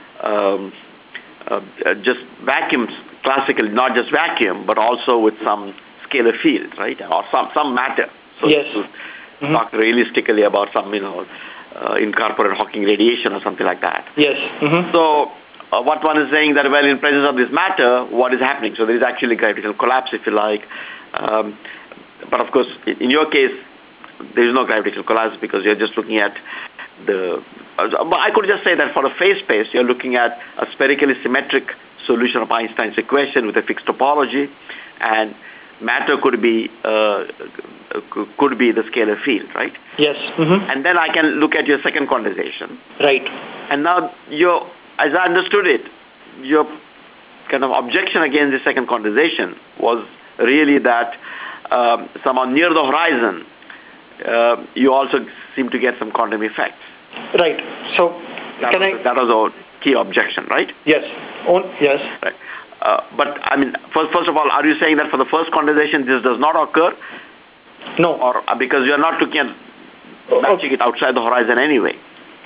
vacuums, classically, not just vacuum, but also with some scalar field, right, or some matter. So yes. To talk realistically about some, incorporated Hawking radiation or something like that. Yes. So what one is saying that, well, in presence of this matter, what is happening? So there is actually gravitational collapse, if you like. But of course, in your case, there is no gravitational collapse because you're just looking at I could just say that for a phase space, you're looking at a spherically symmetric solution of Einstein's equation with a fixed topology, and matter could be the scalar field, right? Yes. And then I can look at your second quantization. Right. And now as I understood it, your kind of objection against the second quantization was really that somehow near the horizon, you also seem to get some quantum effects. Right. So that was our key objection, right? Yes. Yes. Right. But I mean, first of all, are you saying that for the first quantization this does not occur? No. Or because you are not looking at matching it outside the horizon anyway?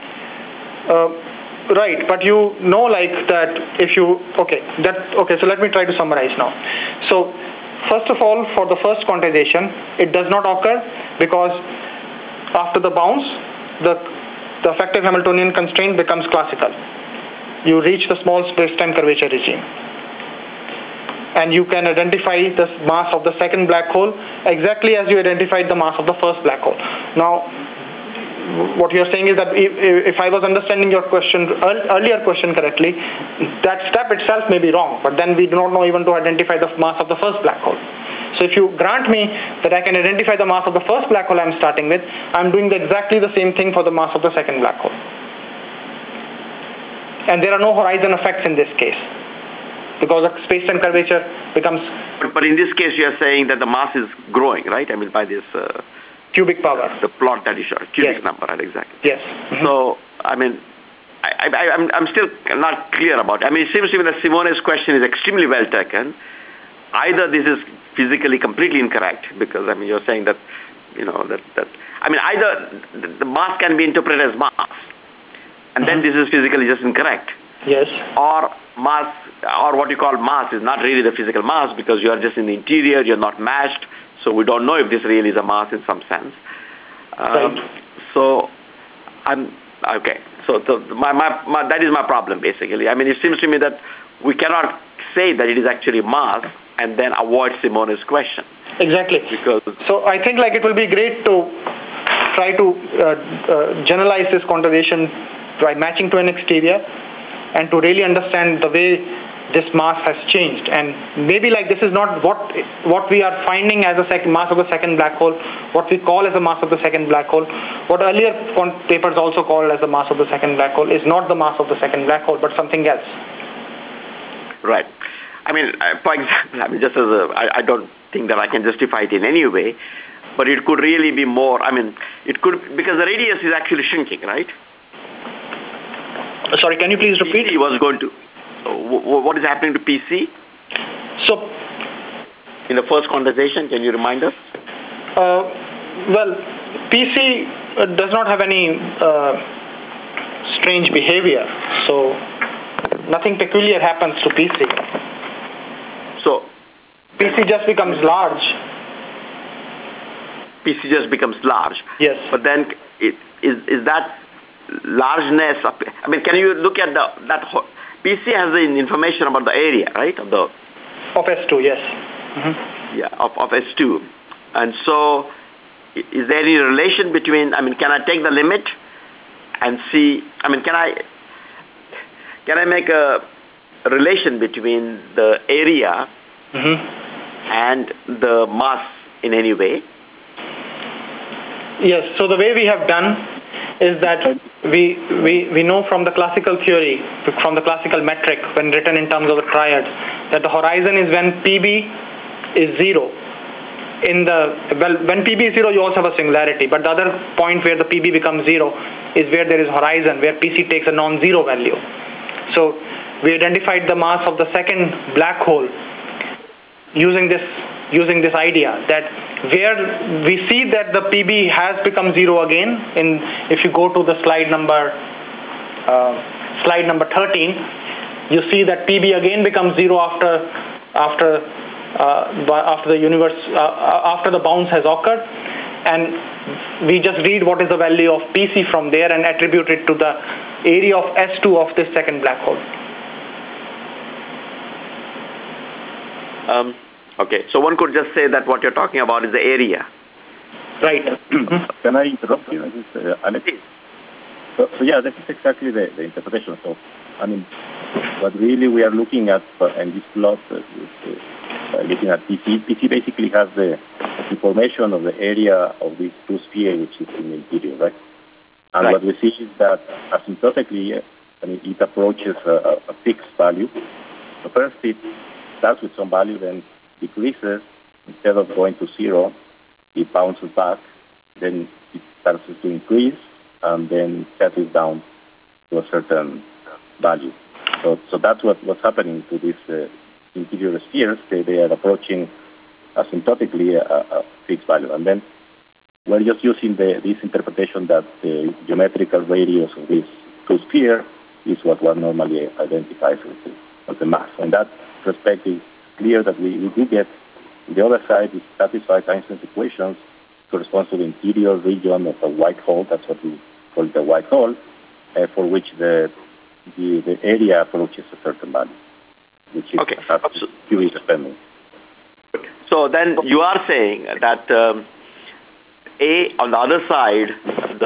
Right, but like that so let me try to summarize now. So first of all, for the first quantization, it does not occur because after the bounce, the effective Hamiltonian constraint becomes classical. You reach the small space-time curvature regime, and you can identify the mass of the second black hole exactly as you identified the mass of the first black hole. Now, what you're saying is that if I was understanding your question, earlier question correctly, that step itself may be wrong, but then we do not know even to identify the mass of the first black hole. So if you grant me that I can identify the mass of the first black hole I'm starting with, I'm doing exactly the same thing for the mass of the second black hole. And there are no horizon effects in this case, because the space-time curvature becomes... But in this case, you are saying that the mass is growing, right? I mean, by this... cubic power. The plot that you showed, cubic Yes. number, right, exactly. Yes. Mm-hmm. So, I mean, I'm still not clear about it. I mean, it seems to me that Simone's question is extremely well taken. Either this is physically completely incorrect, because, I mean, you're saying that, you know, I mean, either the mass can be interpreted as mass, and then this is physically just incorrect. Yes. Or mass, or what you call mass, is not really the physical mass, because you are just in the interior, you're not mashed, so we don't know if this really is a mass in some sense. Right. So, okay. So that is my problem, basically. I mean, it seems to me that we cannot say that it is actually mass and then avoid Simone's question. Exactly. Because so I think like it will be great to try to generalize this conversation by matching to an exterior and to really understand the way this mass has changed. And maybe like this is not what we are finding as a mass of the second black hole, what we call as a mass of the second black hole. What earlier papers also called as the mass of the second black hole is not the mass of the second black hole, but something else. Right. I mean, for example, I mean, just as I don't think that I can justify it in any way, but it could really be more. I mean, it could, because the radius is actually shrinking, right? Sorry, can you please repeat? PC was going to. What is happening to PC? So, in the first conversation, can you remind us? Well, PC does not have any strange behavior, so nothing peculiar happens to PC. So, PC just becomes large. PC just becomes large. Yes. But then, is that largeness? I mean, can you look at PC has the information about the area, right? Of S2, yes. Mm-hmm. Yeah, of S2. And so, is there any relation between, I mean, can I take the limit and see, I mean, can I make a relation between the area and the mass in any way? Yes, so the way we have done is that we know from the classical theory, from the classical metric, when written in terms of the triads, that the horizon is when PB is 0. When PB is 0, you also have a singularity, but the other point where the PB becomes 0 is where there is horizon, where PC takes a non-zero value. So we identified the mass of the second black hole using this idea that where we see that the PB has become 0 again, if you go to the slide number 13, you see that PB again becomes 0 after the bounce has occurred, and we just read what is the value of PC from there and attribute it to the area of S2 of this second black hole. Okay, so one could just say that what you're talking about is the area. Right. Can I interrupt you? Alex? So yeah, that is exactly the interpretation. So, I mean, what really we are looking at in this plot is looking at PC. PC basically has the information of the area of this two sphere, which is in the interior, right? And what we see is that asymptotically, I mean, it approaches a fixed value. So first it starts with some value, then decreases. Instead of going to 0, it bounces back, then it starts to increase, and then settles down to a certain value. So that's what's happening to these interior spheres. They are approaching asymptotically a fixed value. And then we're just using this interpretation that the geometrical radius of this two sphere is what one normally identifies as the mass. In that perspective, clear that we do get, the other side, it satisfies Einstein's equations, corresponds to the interior region of a white hole. That's what we call the white hole, for which the area approaches a certain value, which is Curie dependent. So then you are saying that on the other side, the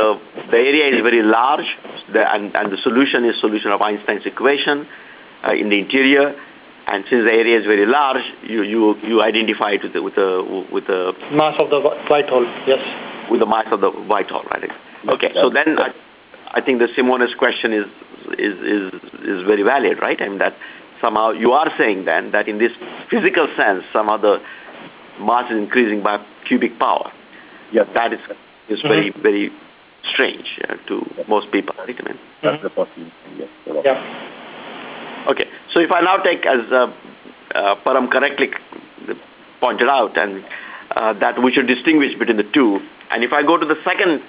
the area is very large, and the solution is solution of Einstein's equation in the interior. And since the area is very large, you identify it with the Mass of the white hole, yes. With the mass of the white hole, right? Okay, so then I think the Simone's question is very valid, right? I mean that somehow you are saying then that in this physical sense, somehow the mass is increasing by cubic power. Yes. That is very, very strange to most people, right? I mean, that's the possibility, yes. Yeah. Okay, so if I now take, as Param correctly pointed out, and that we should distinguish between the two, and if I go to the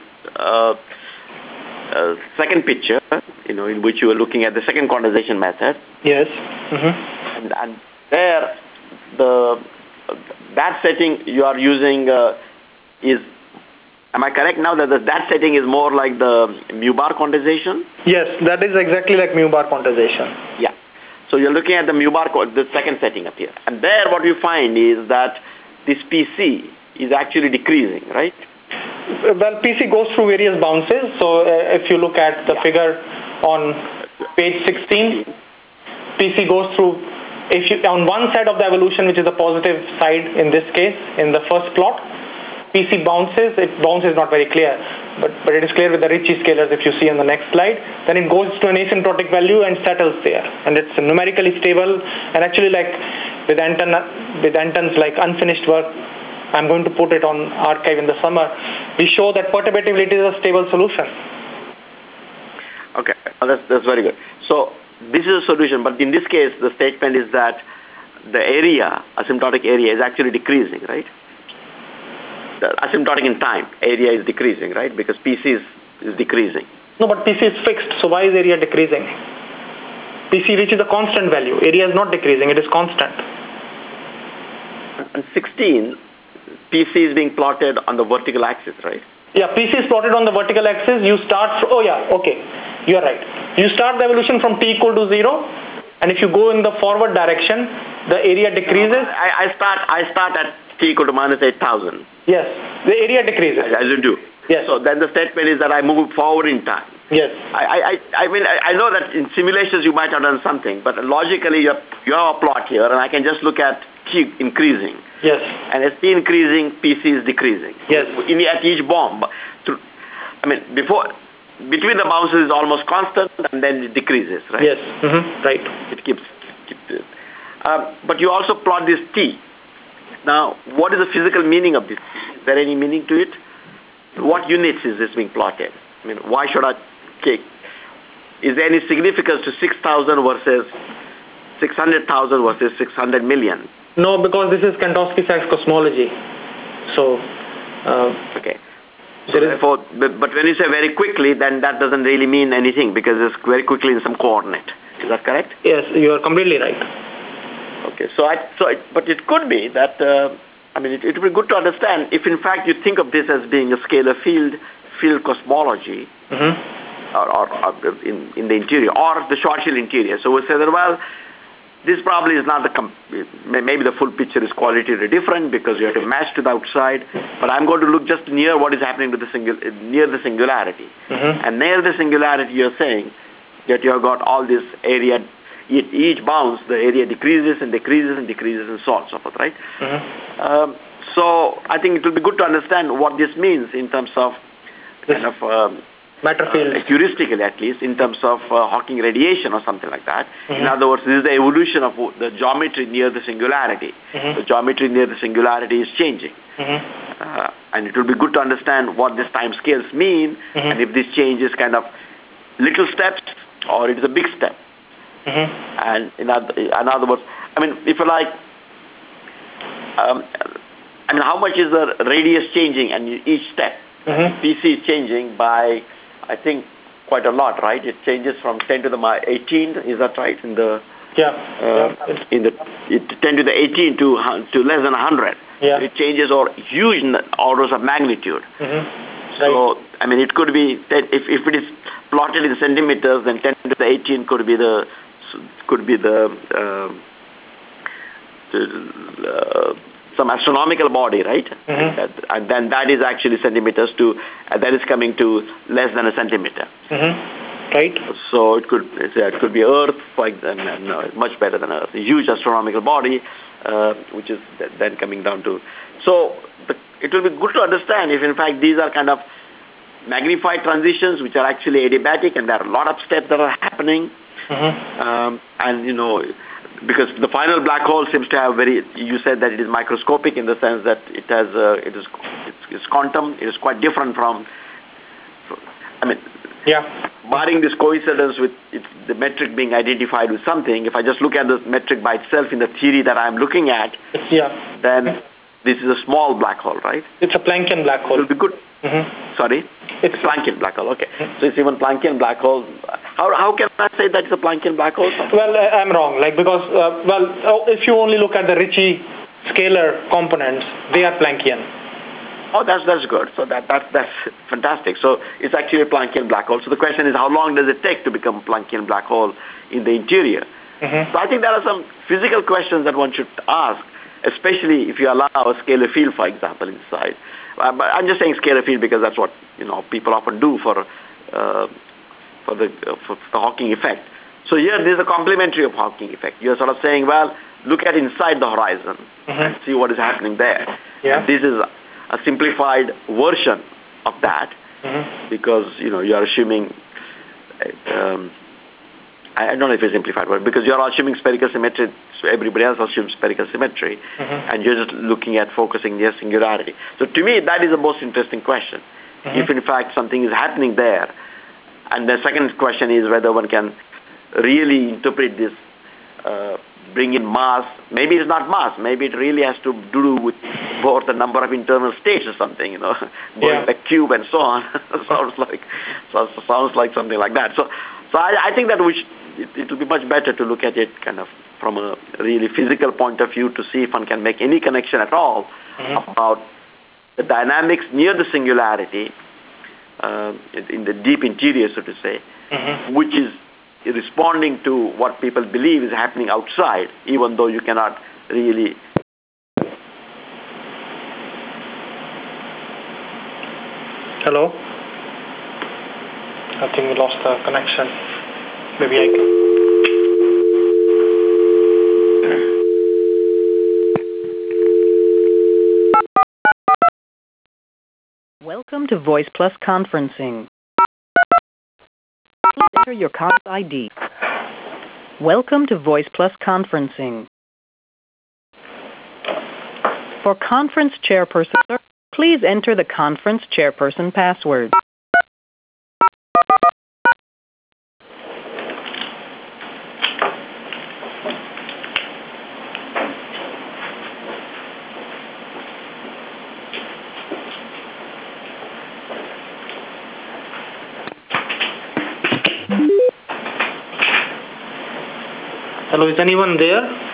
second picture, in which you are looking at the second condensation method. Yes. And there, that setting you are using is. Am I correct now that that setting is more like the mu bar condensation? Yes, that is exactly like mu bar condensation. Yeah. So you're looking at the mu bar, the second setting up here. And there what you find is that this PC is actually decreasing, right? Well, PC goes through various bounces. So if you look at the figure on page 16, PC goes through, on one side of the evolution, which is the positive side in this case, in the first plot, PC bounces. It bounces not very clear, but it is clear with the Ricci scalars if you see on the next slide. Then it goes to an asymptotic value and settles there, and it's numerically stable. And actually, like with Anton's like unfinished work, I'm going to put it on arXiv in the summer. We show that perturbativity is a stable solution. Okay, that's very good. So this is a solution, but in this case, the statement is that the area, asymptotic area, is actually decreasing, right? The asymptotic in time, area is decreasing, right? Because PC is decreasing. No, but PC is fixed, so why is area decreasing? PC reaches a constant value. Area is not decreasing, it is constant. And 16, PC is being plotted on the vertical axis, right? Yeah, PC is plotted on the vertical axis. You start, you are right. You start the evolution from t equal to 0, and if you go in the forward direction, the area decreases. I start at t equal to minus 8,000. Yes, the area decreases. As you do. Yes. So then the statement is that I move forward in time. Yes. I mean, I know that in simulations you might have done something, but logically you have a plot here, and I can just look at t increasing. Yes. And as t increasing, PC is decreasing. Yes. At each bomb. Between the bounces is almost constant, and then it decreases, right? Yes. Right. It keeps it. But you also plot this t. Now, what is the physical meaning of this? Is there any meaning to it? What units is this being plotted? I mean, why should I take? Is there any significance to 6,000 versus 600,000 versus 600 million? No, because this is Kantowski-Sachs cosmology. So, okay. So therefore, but when you say very quickly, then that doesn't really mean anything because it's very quickly in some coordinate. Is that correct? Yes, you are completely right. Okay, but it could be that, it would be good to understand if in fact you think of this as being a scalar field cosmology, or in the interior, or the Schwarzschild interior. So we say that, well, this probably is not maybe the full picture is qualitatively different because you have to match to the outside, but I'm going to look just near what is happening to near the singularity. And near the singularity you're saying that you have got all this area. Each bounce, the area decreases and decreases and decreases and so on and so forth, right? So I think it will be good to understand what this means in terms of kind of matter field, heuristically at least, in terms of Hawking radiation or something like that. In other words, this is the evolution of the geometry near the singularity. The geometry near the singularity is changing. And it will be good to understand what these time scales mean and if this change is kind of little steps or it is a big step. And in other words, if you like, how much is the radius changing and each step? PC is changing by, I think, quite a lot, right? It changes from 10 to the 18, is that right? In the 10 to the 18 to less than 100. Yeah. It changes or huge orders of magnitude. So, it could be that if it is plotted in centimeters, then 10 to the 18 could be some astronomical body, right? And then that is actually centimeters to, that is coming to less than a centimeter. Right. So it could be Earth, for example, no, much better than Earth, a huge astronomical body, which is then coming down to. So it will be good to understand if in fact these are kind of magnified transitions which are actually adiabatic, and there are a lot of steps that are happening. And because the final black hole seems to have you said that it is microscopic in the sense that it has it's quantum. It is quite different from. Barring this coincidence with the metric being identified with something, if I just look at the metric by itself in the theory that I'm looking at, then this is a small black hole, right? It's a Planckian black hole. It will be good. Sorry? It's Planckian black hole, okay. So it's even Planckian black hole. How can I say that it's a Planckian black hole? Well, I'm wrong, because, if you only look at the Ricci scalar components, they are Planckian. Oh, that's good. So that's fantastic. So it's actually a Planckian black hole. So the question is, how long does it take to become a Planckian black hole in the interior? So I think there are some physical questions that one should ask, especially if you allow a scalar field, for example, inside. But I'm just saying scalar field because that's what people often do for the Hawking effect. So here there's a complementary of Hawking effect. You're sort of saying, well, look at inside the horizon and see what is happening there. And this is a simplified version of that because you are assuming. I don't know if it's simplified, but because you're assuming spherical symmetry, so everybody else assumes spherical symmetry, and you're just looking at focusing near singularity. So to me, that is the most interesting question. If in fact something is happening there, and the second question is whether one can really interpret this, bring in mass. Maybe it's not mass. Maybe it really has to do with both the number of internal states or something, going the cube and so on. sounds like something like that. So I think that it will be much better to look at it kind of from a really physical point of view to see if one can make any connection at all about the dynamics near the singularity in the deep interior, so to say, which is responding to what people believe is happening outside, even though you cannot really. Hello? I think we lost the connection. Maybe I can. Welcome to Voice Plus conferencing. Please enter your conference ID. Welcome to Voice Plus conferencing. For conference chairperson, please enter the conference chairperson password. Hello, is anyone there?